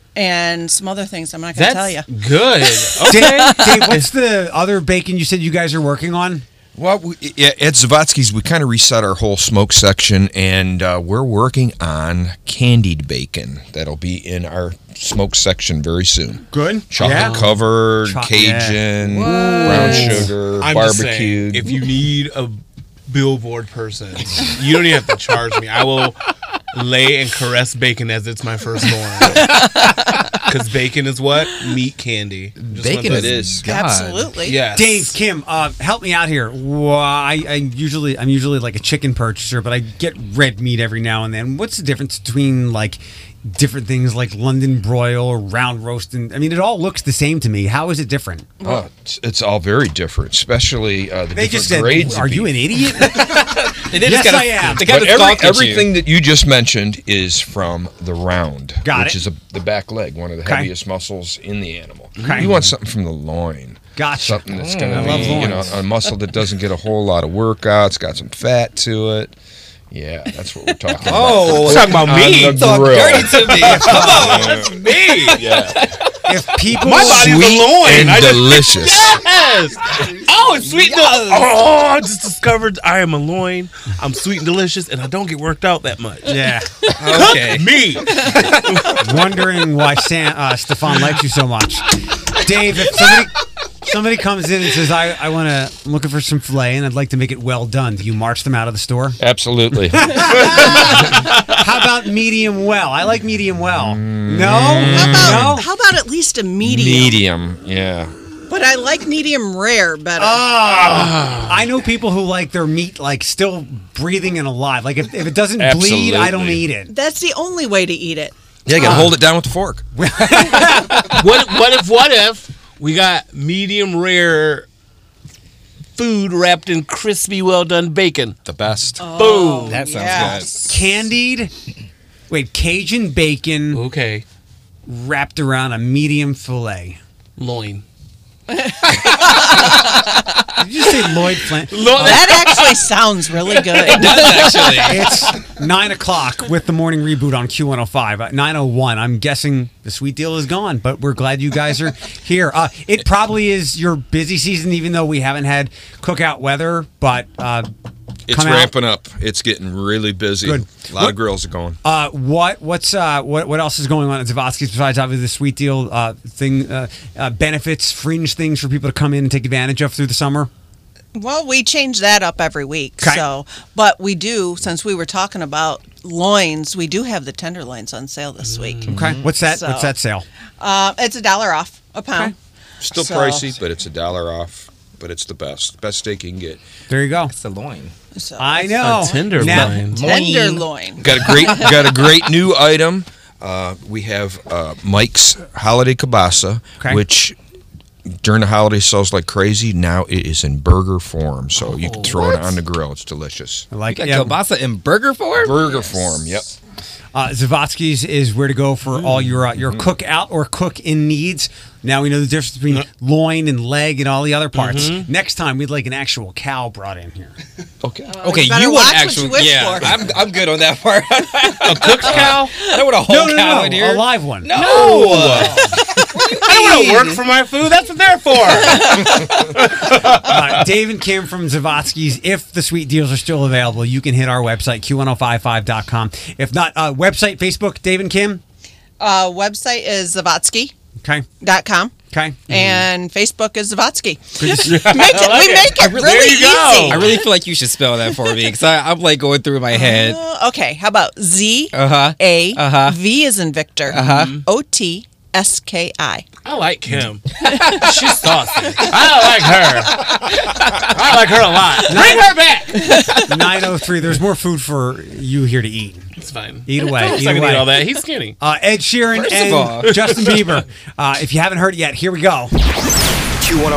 and some other things. I'm not going to tell you. That's good. Okay. Dave, Dave, what's the other bacon you said you guys are working on? Well, we, at Zavatsky's, we kind of reset our whole smoke section, and uh, we're working on candied bacon. That'll be in our smoke section very soon. Good. Chocolate Yeah. covered, Cho- Cajun, yeah. brown sugar, I'm just saying, barbecued. if you need a billboard person, you don't even have to charge me. I will lay and caress bacon as it's my firstborn. Because bacon is what? Meat candy. Just Bacon want to- is God. Absolutely. Yes. Dave, Kim, uh, help me out here. Why I, I usually I'm usually like a chicken purchaser, but I get red meat every now and then. What's the difference between like different things like London broil or round roast, and I mean, it all looks the same to me. How is it different? Oh, it's, it's all very different, especially uh, the They different just said, grades. of "Are you beef. an idiot?" They did Yes, just kinda- I am. They But kind of every, stalked at everything you. that you just mentioned is from the round, Got which it. is a, the back leg, one of the Okay. heaviest muscles in the animal. Okay. You want something from the loin. Gotcha. Something that's Mm, going I to love be, you know, loins. a muscle that doesn't get a whole lot of workout. It's got some fat to it. Yeah, that's what we're talking about. Oh, talking about On me. the Talk grill. dirty to me. Come on, that's me. Yeah. If people My body's Sweet a loin. and I just- delicious. Yes. Oh, it's sweet. and del- Oh, I just discovered I am a loin. I'm sweet and delicious, and I don't get worked out that much. Yeah. Okay. Me. Wondering why Sam, uh, Stefan likes you so much. Dave, if somebody somebody comes in and says, I, I want to, I'm looking for some filet and I'd like to make it well done, do you march them out of the store? Absolutely. How about medium well? I like medium well. No? How about, No? how about at least a medium? Medium, yeah. But I like medium rare better. Ah. I know people who like their meat like still breathing and alive. Like if, if it doesn't bleed, I don't Absolutely. eat it. That's the only way to eat it. Yeah, you got to hold it down with the fork. What? What if? What if we got medium rare food wrapped in crispy, well done bacon? The best. Boom. That sounds yes. Candied, wait, Cajun bacon Okay. wrapped around a medium filet. Loin. Did you say Lloyd Flint? That actually sounds really good. It does actually. It's nine o'clock with the morning reboot on Q one oh five. At nine oh one, I'm guessing the sweet deal is gone, but we're glad you guys are here. Uh, it probably is your busy season, even though we haven't had cookout weather, but uh, It's come out. ramping up. It's getting really busy. Good. A lot What- of grills are going. Uh, what what's uh, what what else is going on at Zavotski's besides obviously the sweet deal uh, thing, uh, uh, benefits, fringe things for people to come in and take advantage of through the summer? Well, we change that up every week. Okay. So, but we do, since we were talking about loins, we do have the tenderloins on sale this week. Okay, what's that? So- What's that sale? Uh, it's a dollar off a pound. Still So- pricey, but it's a dollar off. But it's the best. Best steak you can get. There you go. It's a loin. So I know. A tenderloin. Now- tenderloin. Got a great got a great new item. Uh, we have uh, Mike's Holiday Kielbasa, Okay. which during the holiday sells like crazy. Now it is in burger form, so you can throw it on the grill. It's delicious. I like You it. got Yeah. kielbasa in burger form? Burger form, yep. Uh, Zavotski's is where to go for all your uh, your cook out or cook in needs. Now we know the difference between loin and leg and all the other parts. Next time we'd like an actual cow brought in here. Okay. Okay, you better you watch want what actual? you wish Yeah, for. I'm I'm good on that part. A cooked cow? I don't want a whole No, no, cow no, in no, here. a live one. No. I don't want to work for my food. That's what they're for. Uh, Dave and Kim from Zavotski's. If the sweet deals are still available, you can hit our website, Q ten fifty-five dot com. If not, uh, website, Facebook, Dave and Kim. Uh, website is Zavotsky Okay. dot com. Okay. And Facebook is Zavotsky. Good to see- Make it, like we it. make it There really you go. easy. I really feel like you should spell that for me because I'm like going through my head. Uh, okay, how about Z Uh huh. A Uh-huh. V is in Victor Uh-huh. O T S K I. I like him. She's saucy. I like her. I like her a lot. Bring her back. nine oh three. There's more food for you here to eat. It's fine. Eat away. Of course Eat I can away. eat all that. He's skinny. Uh, Ed Sheeran First of and all. Justin Bieber. Uh, if you haven't heard it yet, here we go. Q one oh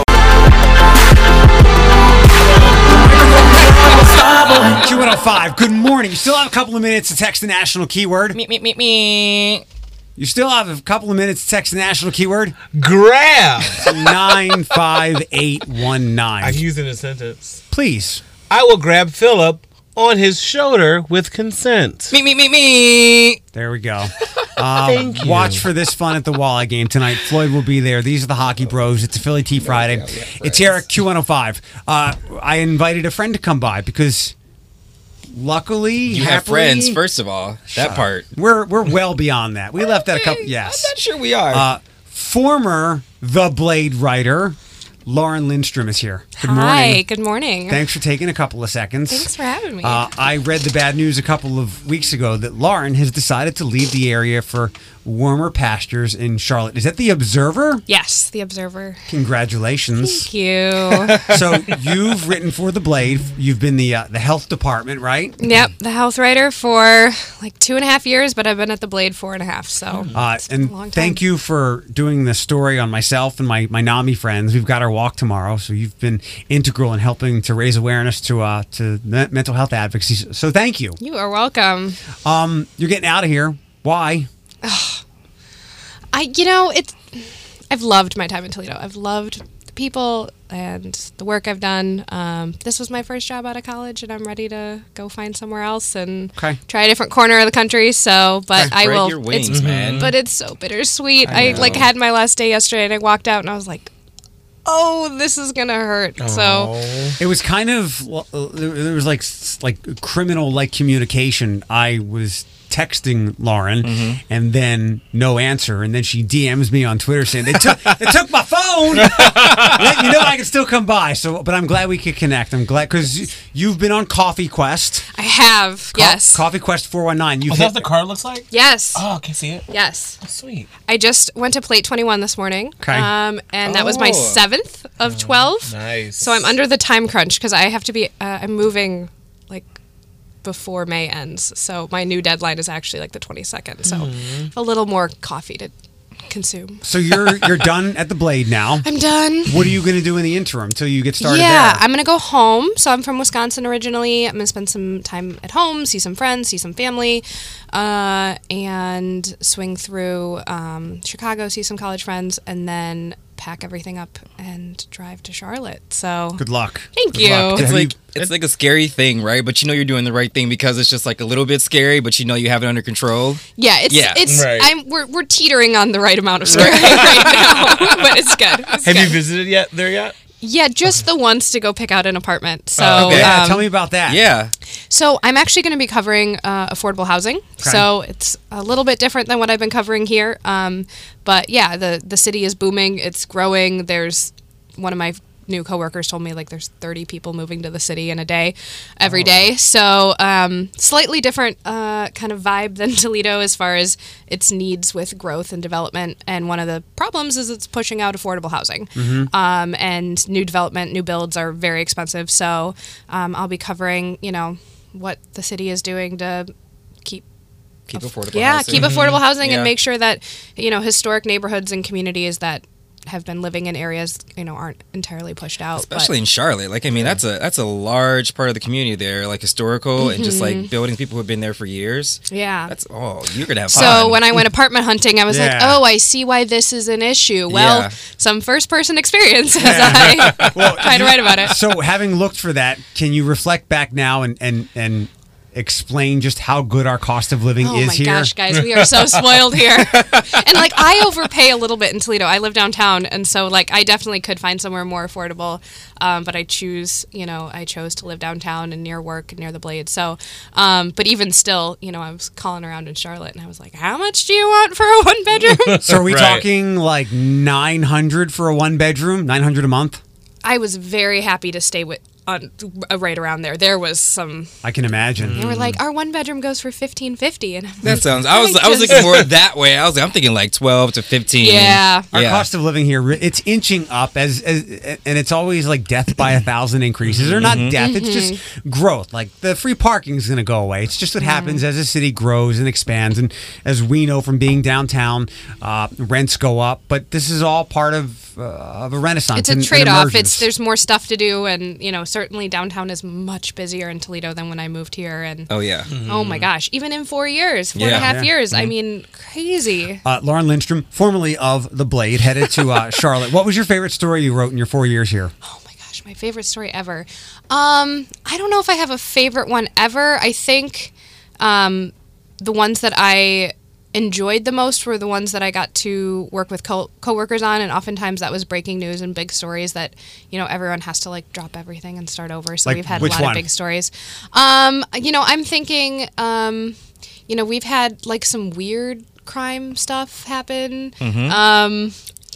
Q one oh five. Good morning. You still have a couple of minutes to text the national keyword. Me me me me. You still have a couple of minutes to text the national keyword. Grab. nine five eight one nine. I can use it in a sentence. Please. I will grab Philip on his shoulder with consent. Me me me me. There we go. Um, Thank you. Watch for this fun at the Walleye game tonight. Floyd will be there. These are the Hockey Bros. It's a Philly Tea Friday. It's here at Q one oh five. Uh, I invited a friend to come by because luckily, You have happily, friends, first of all. That part. We're we're well beyond that. We left that a couple. Yes. I'm not sure we are. Uh, former The Blade writer Lauren Lindstrom is here. Good Hi, morning. good morning. Thanks for taking a couple of seconds. Thanks for having me. Uh, I read the bad news a couple of weeks ago that Lauren has decided to leave the area for warmer pastures in Charlotte. Is that the Observer? Yes, the Observer. Congratulations. Thank you. So you've written for The Blade. You've been the uh, the health department, right? Yep, the health writer for like two and a half years, but I've been at the Blade four and a half. So, Uh, and long time. thank you for doing the story on myself and my, my NAMI friends. We've got our walk tomorrow, so you've been integral in helping to raise awareness to uh, to me- mental health advocacy. So thank you. You are welcome. Um, you're getting out of here. Why? I, you know, it's. I've loved my time in Toledo. I've loved the people and the work I've done. Um, this was my first job out of college, and I'm ready to go find somewhere else and Okay. try a different corner of the country. So, but Okay. I Spread will. your wings, it's, man. But it's so bittersweet. I I, like know. had my last day yesterday, and I walked out, and I was like, "Oh, this is gonna hurt." So. It was kind of uh, there was like like criminal like communication. I was texting Lauren, Mm-hmm. and then no answer, and then she D Ms me on Twitter saying they took they took my phone. You know I can still come by. So, but I'm glad we could connect. I'm glad because you've been on Coffee Quest. I have, Co- yes. Coffee Quest four one nine. You Oh, is that what the card looks like? Yes. Oh, can I see it? Yes. Oh, sweet. I just went to Plate twenty-one this morning. Okay. Um, and that was my Oh. seventh of twelve. Nice. So I'm under the time crunch because I have to be, uh, I'm moving like before May ends. So my new deadline is actually like the twenty-second. So Mhm. a little more coffee to consume. So you're you're done at the Blade now. I'm done. What are you going to do in the interim till you get started yeah, there? I'm going to go home. So I'm from Wisconsin originally. I'm going to spend some time at home, see some friends, see some family, uh, and swing through um, Chicago, see some college friends, and then pack everything up and drive to Charlotte. So Good luck. Thank Good you. luck. It's Have like you- it's like a scary thing, right? But you know you're doing the right thing because it's just like a little bit scary, but you know you have it under control. Yeah, it's Yeah. it's Right. I'm we're we're teetering on the right amount of scary right now, but it's good. It's Have good. you visited yet there yet? Yeah, just the once to go pick out an apartment. So Oh, okay. Yeah, um, tell me about that. Yeah. So I'm actually going to be covering uh, affordable housing. Okay. So it's a little bit different than what I've been covering here. Um, but yeah, the the city is booming. It's growing. There's one of my new coworkers told me like there's thirty people moving to the city in a day, every day. So um, slightly different uh, kind of vibe than Toledo as far as its needs with growth and development. And one of the problems is it's pushing out affordable housing. Mhm. Um, and new development, new builds are very expensive. So um, I'll be covering, you know, what the city is doing to keep Keep affordable yeah, housing. keep affordable housing Yeah. and make sure that, you know, historic neighborhoods and communities that have been living in areas, you know, aren't entirely pushed out. Especially in Charlotte. Like I mean that's a that's a large part of the community there, like historical and just like Mhm. building people who have been there for years. But, yeah. That's oh, you're gonna have So fun. when I went apartment hunting, I was like, Yeah. oh, I see why this is an issue. Well, Yeah. some first person experience as I try to write about it. So, having looked for that, can you reflect back now and and and explain just how good our cost of living Oh is my here? gosh, guys, we are so spoiled here. And like I overpay a little bit in Toledo. I live downtown, and so like I definitely could find somewhere more affordable. Um, but I choose, you know, I chose to live downtown and near work and near the Blade. So, um, but even still, you know, I was calling around in Charlotte, and I was like, "How much do you want for a one bedroom?" So, are we Right. talking like nine hundred for a one bedroom? Nine hundred a month? I was very happy to stay with on uh, right around there. There was some. I can imagine. They were like, "Our one bedroom goes for fifteen fifty," and I'm that like, sounds I was I was just- looking more that way. I was I'm thinking like twelve to fifteen. Yeah. Our Yeah. cost of living here, it's inching up as, as and it's always like death by a thousand increases. Or not Mhm. death, it's just growth. Like the free parking is going to go away. It's just what happens as a city grows and expands. And as we know from being downtown, uh, rents go up. But this is all part of, uh, of a renaissance. It's a and- and trade-off. emergence. It's there's more stuff to do, and you know, certainly downtown is much busier in Toledo than when I moved here. And Oh yeah. oh my gosh, even in four years, four and Yeah. a half Yeah. years, I Mhm. mean, crazy. Uh, Lauren Lindstrom, formerly of The Blade, headed to uh, Charlotte. What was your favorite story you wrote in your four years here? Gosh, my favorite story ever. Um, I don't know if I have a favorite one ever. I think um, the ones that I enjoyed the most were the ones that I got to work with co- coworkers on, and oftentimes that was breaking news and big stories that, you know, everyone has to like drop everything and start over. So Like, we've had which a lot one? of big stories. Um, you know, I'm thinking, um, you know, we've had like some weird crime stuff happen. Mm-hmm. Mhm. Um,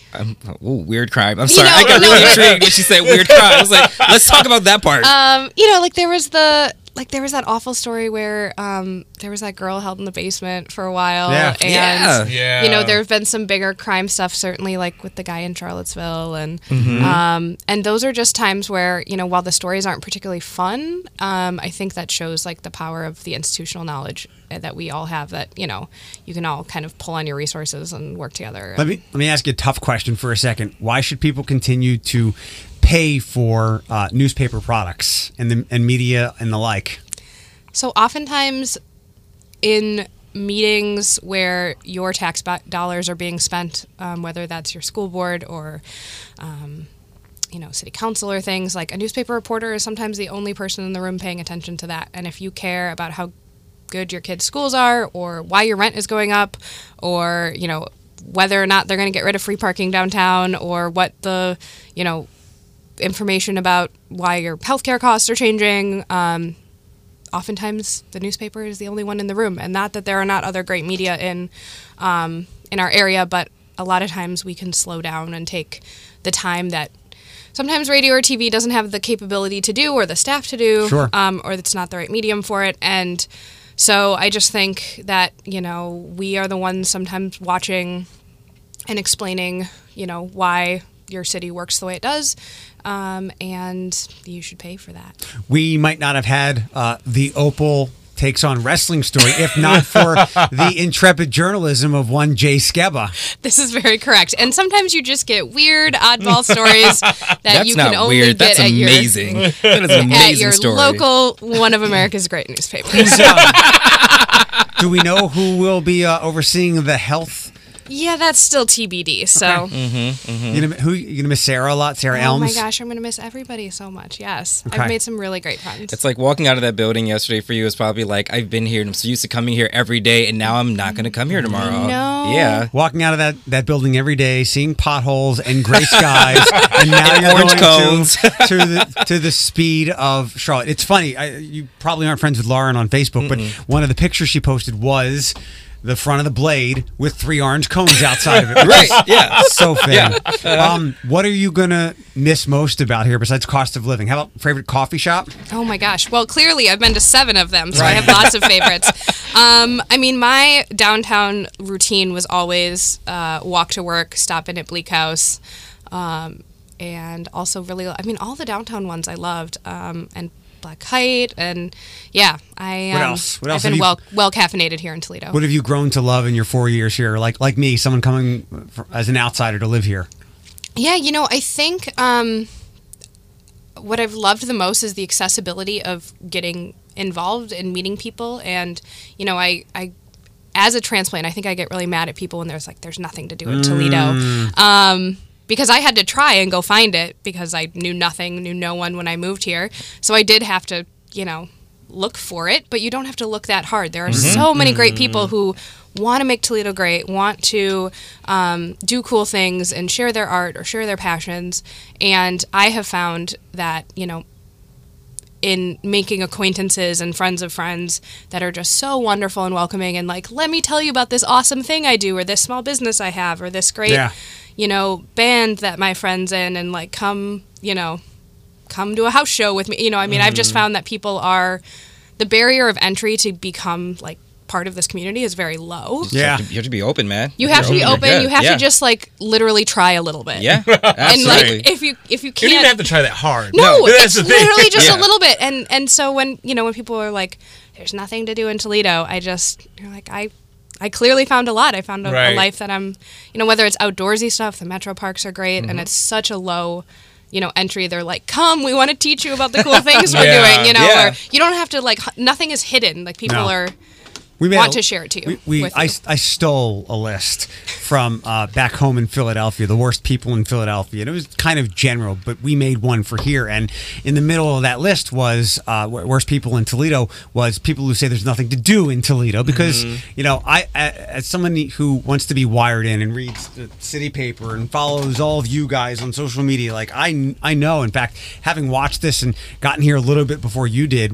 Um, ooh, weird crime. I'm sorry. know, I got no, really but- intrigued when she said weird crime. I was like, let's talk about that part. Um, you know, like there was the like there was that awful story where um there was that girl held in the basement for a while. Yeah. And Yeah. Yeah. you know, there have been some bigger crime stuff, certainly like with the guy in Charlottesville and Mhm. um and those are just times where, you know, while the stories aren't particularly fun, um, I think that shows like the power of the institutional knowledge that we all have, that, you know, you can all kind of pull on your resources and work together. Let me let me ask you a tough question for a second. Why should people continue to pay for uh, newspaper products and the and media and the like? So oftentimes in meetings where your tax ba- dollars are being spent, um, whether that's your school board or, um, you know, city council or things, like a newspaper reporter is sometimes the only person in the room paying attention to that. And if you care about how good your kids' schools are, or why your rent is going up, or, you know, whether or not they're going to get rid of free parking downtown, or what the, you know, information about why your healthcare costs are changing, um, oftentimes the newspaper is the only one in the room. And not that there are not other great media in um, in our area, but a lot of times we can slow down and take the time that sometimes radio or T V doesn't have the capability to do, or the staff to do, Sure. um, or it's not the right medium for it. And so I just think that, you know, we are the ones sometimes watching and explaining, you know, why your city works the way it does, um, and you should pay for that. We might not have had uh, the Opal takes on wrestling story if not for the intrepid journalism of one Jay Skeba. This is very correct. And sometimes you just get weird, oddball stories that That's you not can only weird. get That's at your amazing. That is an at amazing your story. local, one of America's great newspapers. Do we know who will be uh, overseeing the health? Yeah, that's still T B D. So, Mm-hmm, mm-hmm. You gonna, who you gonna miss Sarah a lot? Sarah oh Elms. my gosh, I'm gonna miss everybody so much. Yes, Okay. I've made some really great friends. It's like walking out of that building yesterday for you is probably like, I've been here and I'm so used to coming here every day, and now I'm not going to come here tomorrow. know. Yeah. Walking out of that, that building every day, seeing potholes and gray skies, and now And you're orange going cones. to to the to the speed of Charlotte. It's funny. I, you probably aren't friends with Lauren on Facebook, but one of the pictures she posted was the front of the Blade with three orange cones outside of it. Right, yeah. So fan. Yeah. Um, what are you gonna miss most about here besides cost of living? How about favorite coffee shop? Oh my gosh. Well, clearly I've been to seven of them, so I have lots of favorites. Um, I mean, my downtown routine was always uh, walk to work, stop in at Bleak House, um, and also really, I mean, all the downtown ones I loved, um, and Black Kite, and yeah, I. Um, What else? What else I've have been you- well well caffeinated here in Toledo. What have you grown to love in your four years here? Like like me, someone coming for, as an outsider to live here. Yeah, you know, I think um, what I've loved the most is the accessibility of getting involved and meeting people. And, you know, I, I as a transplant, I think I get really mad at people when there's like, there's nothing to do in Toledo. Um, because I had to try and go find it because I knew nothing, knew no one when I moved here. So I did have to, you know, look for it, but you don't have to look that hard. There are so many great people who want to make Toledo great, want to um, do cool things and share their art or share their passions. And I have found that, you know, in making acquaintances and friends of friends that are just so wonderful and welcoming and like, let me tell you about this awesome thing I do or this small business I have or this great, Yeah. you know, band that my friend's in, and like come, you know, come to a house show with me. You know, I mean, I've just found that people are, the barrier of entry to become like part of this community is very low. You have, to, you have to be open, man. You If have to you're be you're open. good. You have Yeah. to just like literally try a little bit. Yeah, And absolutely. like if you if you You can't, don't even have to try that hard. no, that's it's the thing. literally just Yeah. a little bit. And and so when you know when people are like, "There's nothing to do in Toledo," I just you're like I. I clearly found a lot. I found a, Right. a life that I'm, you know, whether it's outdoorsy stuff, the metro parks are great, Mm-hmm. and it's such a low, you know, entry. They're like, come, we want to teach you about the cool things we're Yeah. doing, you know, Yeah. or you don't have to like, h- nothing is hidden. Like people No. are, We made want a- to share it to you. We, we with I, you. I stole a list from uh, back home in Philadelphia, the worst people in Philadelphia, and it was kind of general, but we made one for here. And in the middle of that list was uh, wor- worst people in Toledo was people who say there's nothing to do in Toledo because you know I a- as someone who wants to be wired in and reads the city paper and follows all of you guys on social media, like I I know. In fact, having watched this and gotten here a little bit before you did.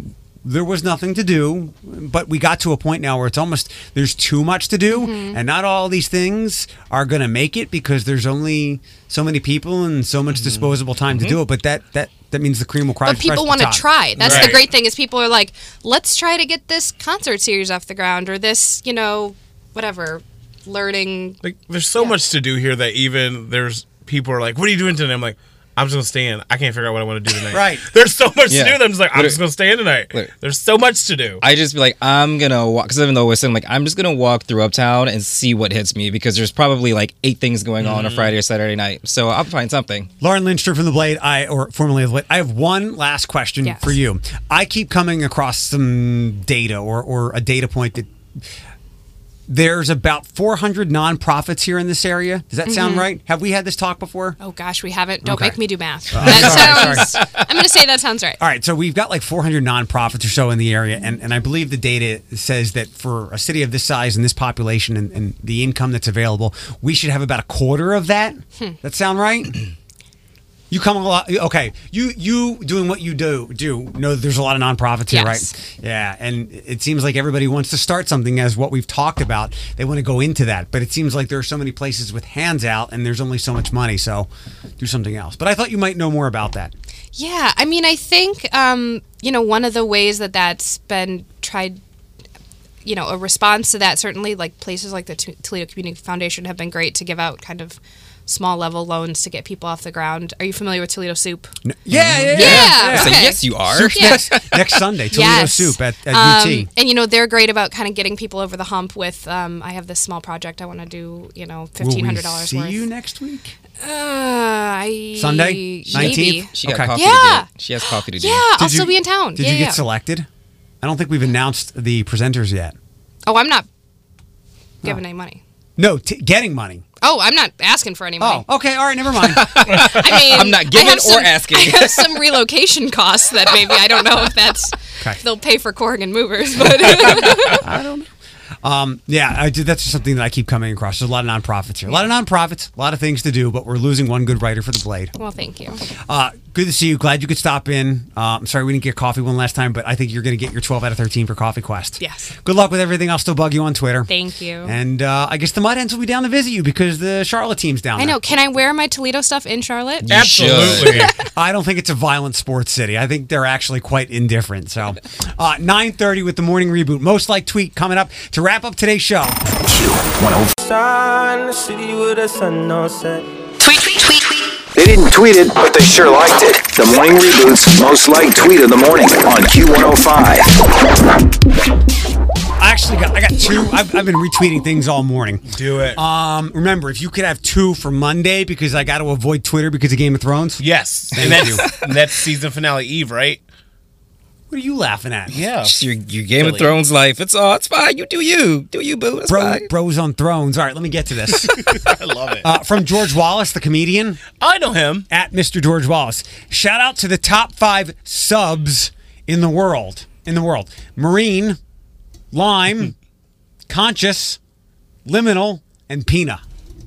there was nothing to do, but we got to a point now where it's almost there's too much to do, Mm-hmm. and not all these things are going to make it because there's only so many people and so much disposable time to do it. But that that that means the cream will rise. But people want to try. That's the great thing is people are like, let's try to get this concert series off the ground or this, you know, whatever, learning. Like, there's so much to do here that even there's people are like, "What are you doing tonight?" I'm like, "I'm just gonna stay in. I can't figure out what I want to do tonight." Right. There's so much Yeah. to do that I'm just like, I'm Look- just gonna stay in tonight. look. There's so much to do. I just be like, I'm gonna walk because even though we're saying like, I'm just gonna walk through Uptown and see what hits me because there's probably like eight things going on on a Friday or Saturday night, so I'll find something. Lauren Lindstrom from The Blade, I or formerly of The Blade. I have one last question Yes. for you. I keep coming across some data or, or a data point that there's about four hundred nonprofits here in this area. Does that sound Mhm. right? Have we had this talk before? Oh gosh, we haven't. Don't Okay. make me do math. Uh, that sorry, sounds. sorry. I'm going to say that sounds right. All right, so we've got like four hundred nonprofits or so in the area, and, and I believe the data says that for a city of this size and this population and, and the income that's available, we should have about a quarter of that. Hmm. That sound right? You come a lot. Okay, you you doing what you do do know that there's a lot of nonprofits here, Yes. right? Yeah, and it seems like everybody wants to start something as what we've talked about. They want to go into that, but it seems like there are so many places with hands out, and there's only so much money. So do something else. But I thought you might know more about that. Yeah, I mean, I think um, you know one of the ways that that's been tried. You know, a response to that certainly, like places like the T- Toledo Community Foundation have been great to give out kind of small level loans to get people off the ground. Are you familiar with Toledo Soup? Yeah, yeah, yeah. Yeah, yeah. okay. Yes, you are. Soup's Yeah. next, next Sunday, Toledo Yes. Soup at, at Um, U T. and you know they're great about kind of getting people over the hump with. Um, I have this small project I want to do. You know, fifteen hundred dollars Will worth. we see you next week? Uh, I Sunday? maybe. nineteenth? She got Okay. coffee Yeah. to get. She has coffee to do. Yeah, Did I'll you- still be in town. Did yeah, you yeah. get selected? I don't think we've announced the presenters yet. Oh, I'm not giving any money. No, t- getting money. Oh, I'm not asking for any money. Oh, okay. All right, never mind. I mean, I'm not I giving have or some- asking. I have some relocation costs that maybe I don't know if that's Okay. they'll pay for Corrigan movers, but I don't know. Um, yeah, I did, that's just something that I keep coming across. There's a lot of nonprofits here. A lot of nonprofits, a lot of things to do, but we're losing one good writer for The Blade. well, thank you. Uh, good to see you. Glad you could stop in. Uh, I'm sorry we didn't get coffee one last time, but I think you're going to get your twelve out of thirteen for Coffee Quest. Yes. Good luck with everything. I'll still bug you on Twitter. Thank you. And uh, I guess the Mud Hens will be down to visit you because the Charlotte team's down I there. know. Can I wear my Toledo stuff in Charlotte? Absolutely. I don't think it's a violent sports city. I think they're actually quite indifferent. So, uh, nine thirty with the morning reboot. Most like tweet coming up to wrap up today's show. Shine the city with a sun on set. Tweet, tweet, tweet, tweet. They didn't tweet it, but they sure liked it. The morning reboot's most liked tweet of the morning on Q one oh five. I actually got I got two. I've, I've been retweeting things all morning. Do it. Um, remember, if you could have two for Monday because I got to avoid Twitter because of Game of Thrones. Yes. Thank and you. that's, and that's season finale Eve, right? What are you laughing at? Yeah. Just your, your Game of Silly. Thrones life. It's all. It's fine. You do you. Do you, boo. It's Bro, fine. bros on thrones. All right, let me get to this. I love it. Uh, from George Wallace, the comedian, I know him. at Mister George Wallace. Shout out to the top five subs in the world. In the world, Marine, Lime, Conscious, Liminal, and Pina.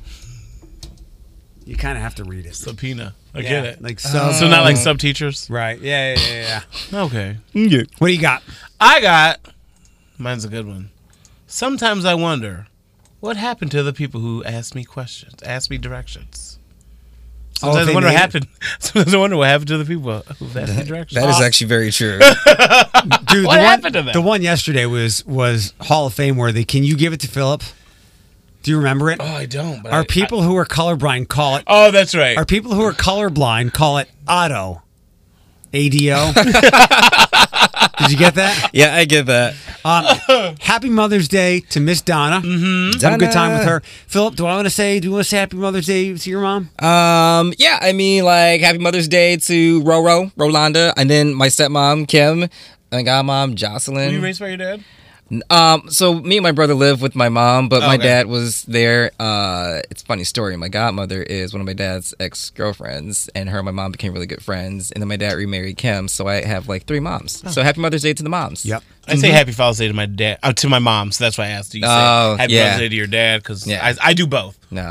You kind of have to read it. Subpoena. I Yeah, get it. like sub- so not like sub teachers. Right? Yeah, yeah, yeah. yeah. Okay. What do you got? I got. Mine's a good one. Sometimes I wonder, what happened to the people who asked me questions, asked me directions. Oh, Sometimes they I wonder what made it? happened. Sometimes I wonder what happened to the people who've asked me directions. That is actually very true. Dude, What the happened one, to them? The one yesterday was was Hall of Fame worthy. Can you give it to Philip? Do you remember it? Oh, I don't. But Our I- people who are colorblind call it. Oh, that's right. Our people who are colorblind call it Otto. A D O. Did you get that? Yeah, I get that. Um, happy Mother's Day to Miss Donna. Mm-hmm. Have a good time with her. Philip, do I want to say? Do you want to say Happy Mother's Day to your mom? Um, yeah, I mean, like, Happy Mother's Day to Roro, Rolanda, and then my stepmom, Kim, and my godmom, Jocelyn. Were you raised by your dad? Um, so me and my brother live with my mom, but my Okay. dad was there. Uh, it's a funny story. My godmother is one of my dad's ex-girlfriends, and her and my mom became really good friends. And then my dad remarried Kim, so I have like three moms. So Happy Mother's Day to the moms. Yep. I say Happy Father's Day to my dad, uh, to my mom. So that's why I asked. Do you say Oh, Happy yeah. Mother's Day to your dad? Because Yeah. I, I do both. No.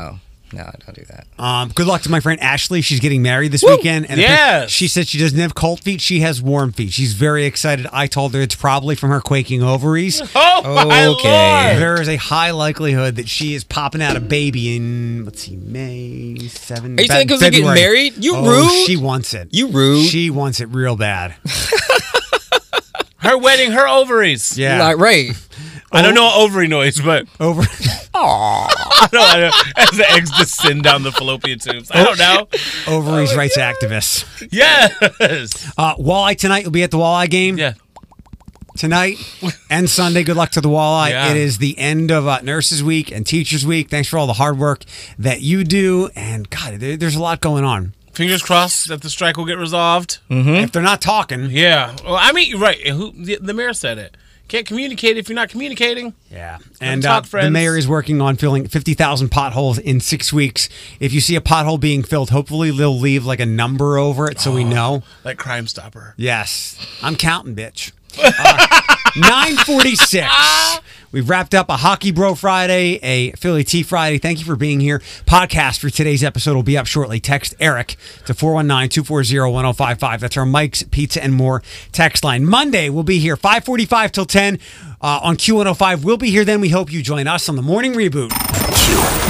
No, don't do that. Um, good luck to my friend Ashley. She's getting married this Woo! weekend. And Yes! she said she doesn't have cold feet. She has warm feet. She's very excited. I told her it's probably from her quaking ovaries. Oh, my Okay. Lord. There is a high likelihood that she is popping out a baby in, let's see, May seventh. Are you saying because they're getting married? You oh, rude. She wants it. You rude. She wants it real bad. Her wedding, her ovaries. Yeah. Like, right. I don't know ovary noise, but Over. I don't, I don't, as the eggs descend down the fallopian tubes. I don't know. Ovaries rights activists. Yes. Uh, Walleye tonight. You'll be at the Walleye game. Yeah. Tonight and Sunday. Good luck to the Walleye. Yeah. It is the end of uh, Nurses Week and Teachers Week. Thanks for all the hard work that you do. And God, there, there's a lot going on. Fingers crossed that the strike will get resolved. Mm-hmm. If they're not talking. Yeah. Well, I mean, you're right. Who, the, the mayor said it. Can't communicate if you're not communicating. Yeah. Come And talk, uh, the friends. mayor is working on filling fifty thousand potholes in six weeks. If you see a pothole being filled, hopefully they'll leave like a number over it so we know. Like Crime Stopper. Yes. I'm counting, bitch. Uh, nine forty-six. We've wrapped up a Hockey Bro Friday, a Philly Tea Friday. Thank you for being here. Podcast for today's episode will be up shortly. Text Eric to four one nine, two four zero, one zero five five. That's our Mike's Pizza and More text line. Monday, we'll be here five forty-five till ten uh, on Q one oh five. We'll be here then. We hope you join us on the Morning Reboot.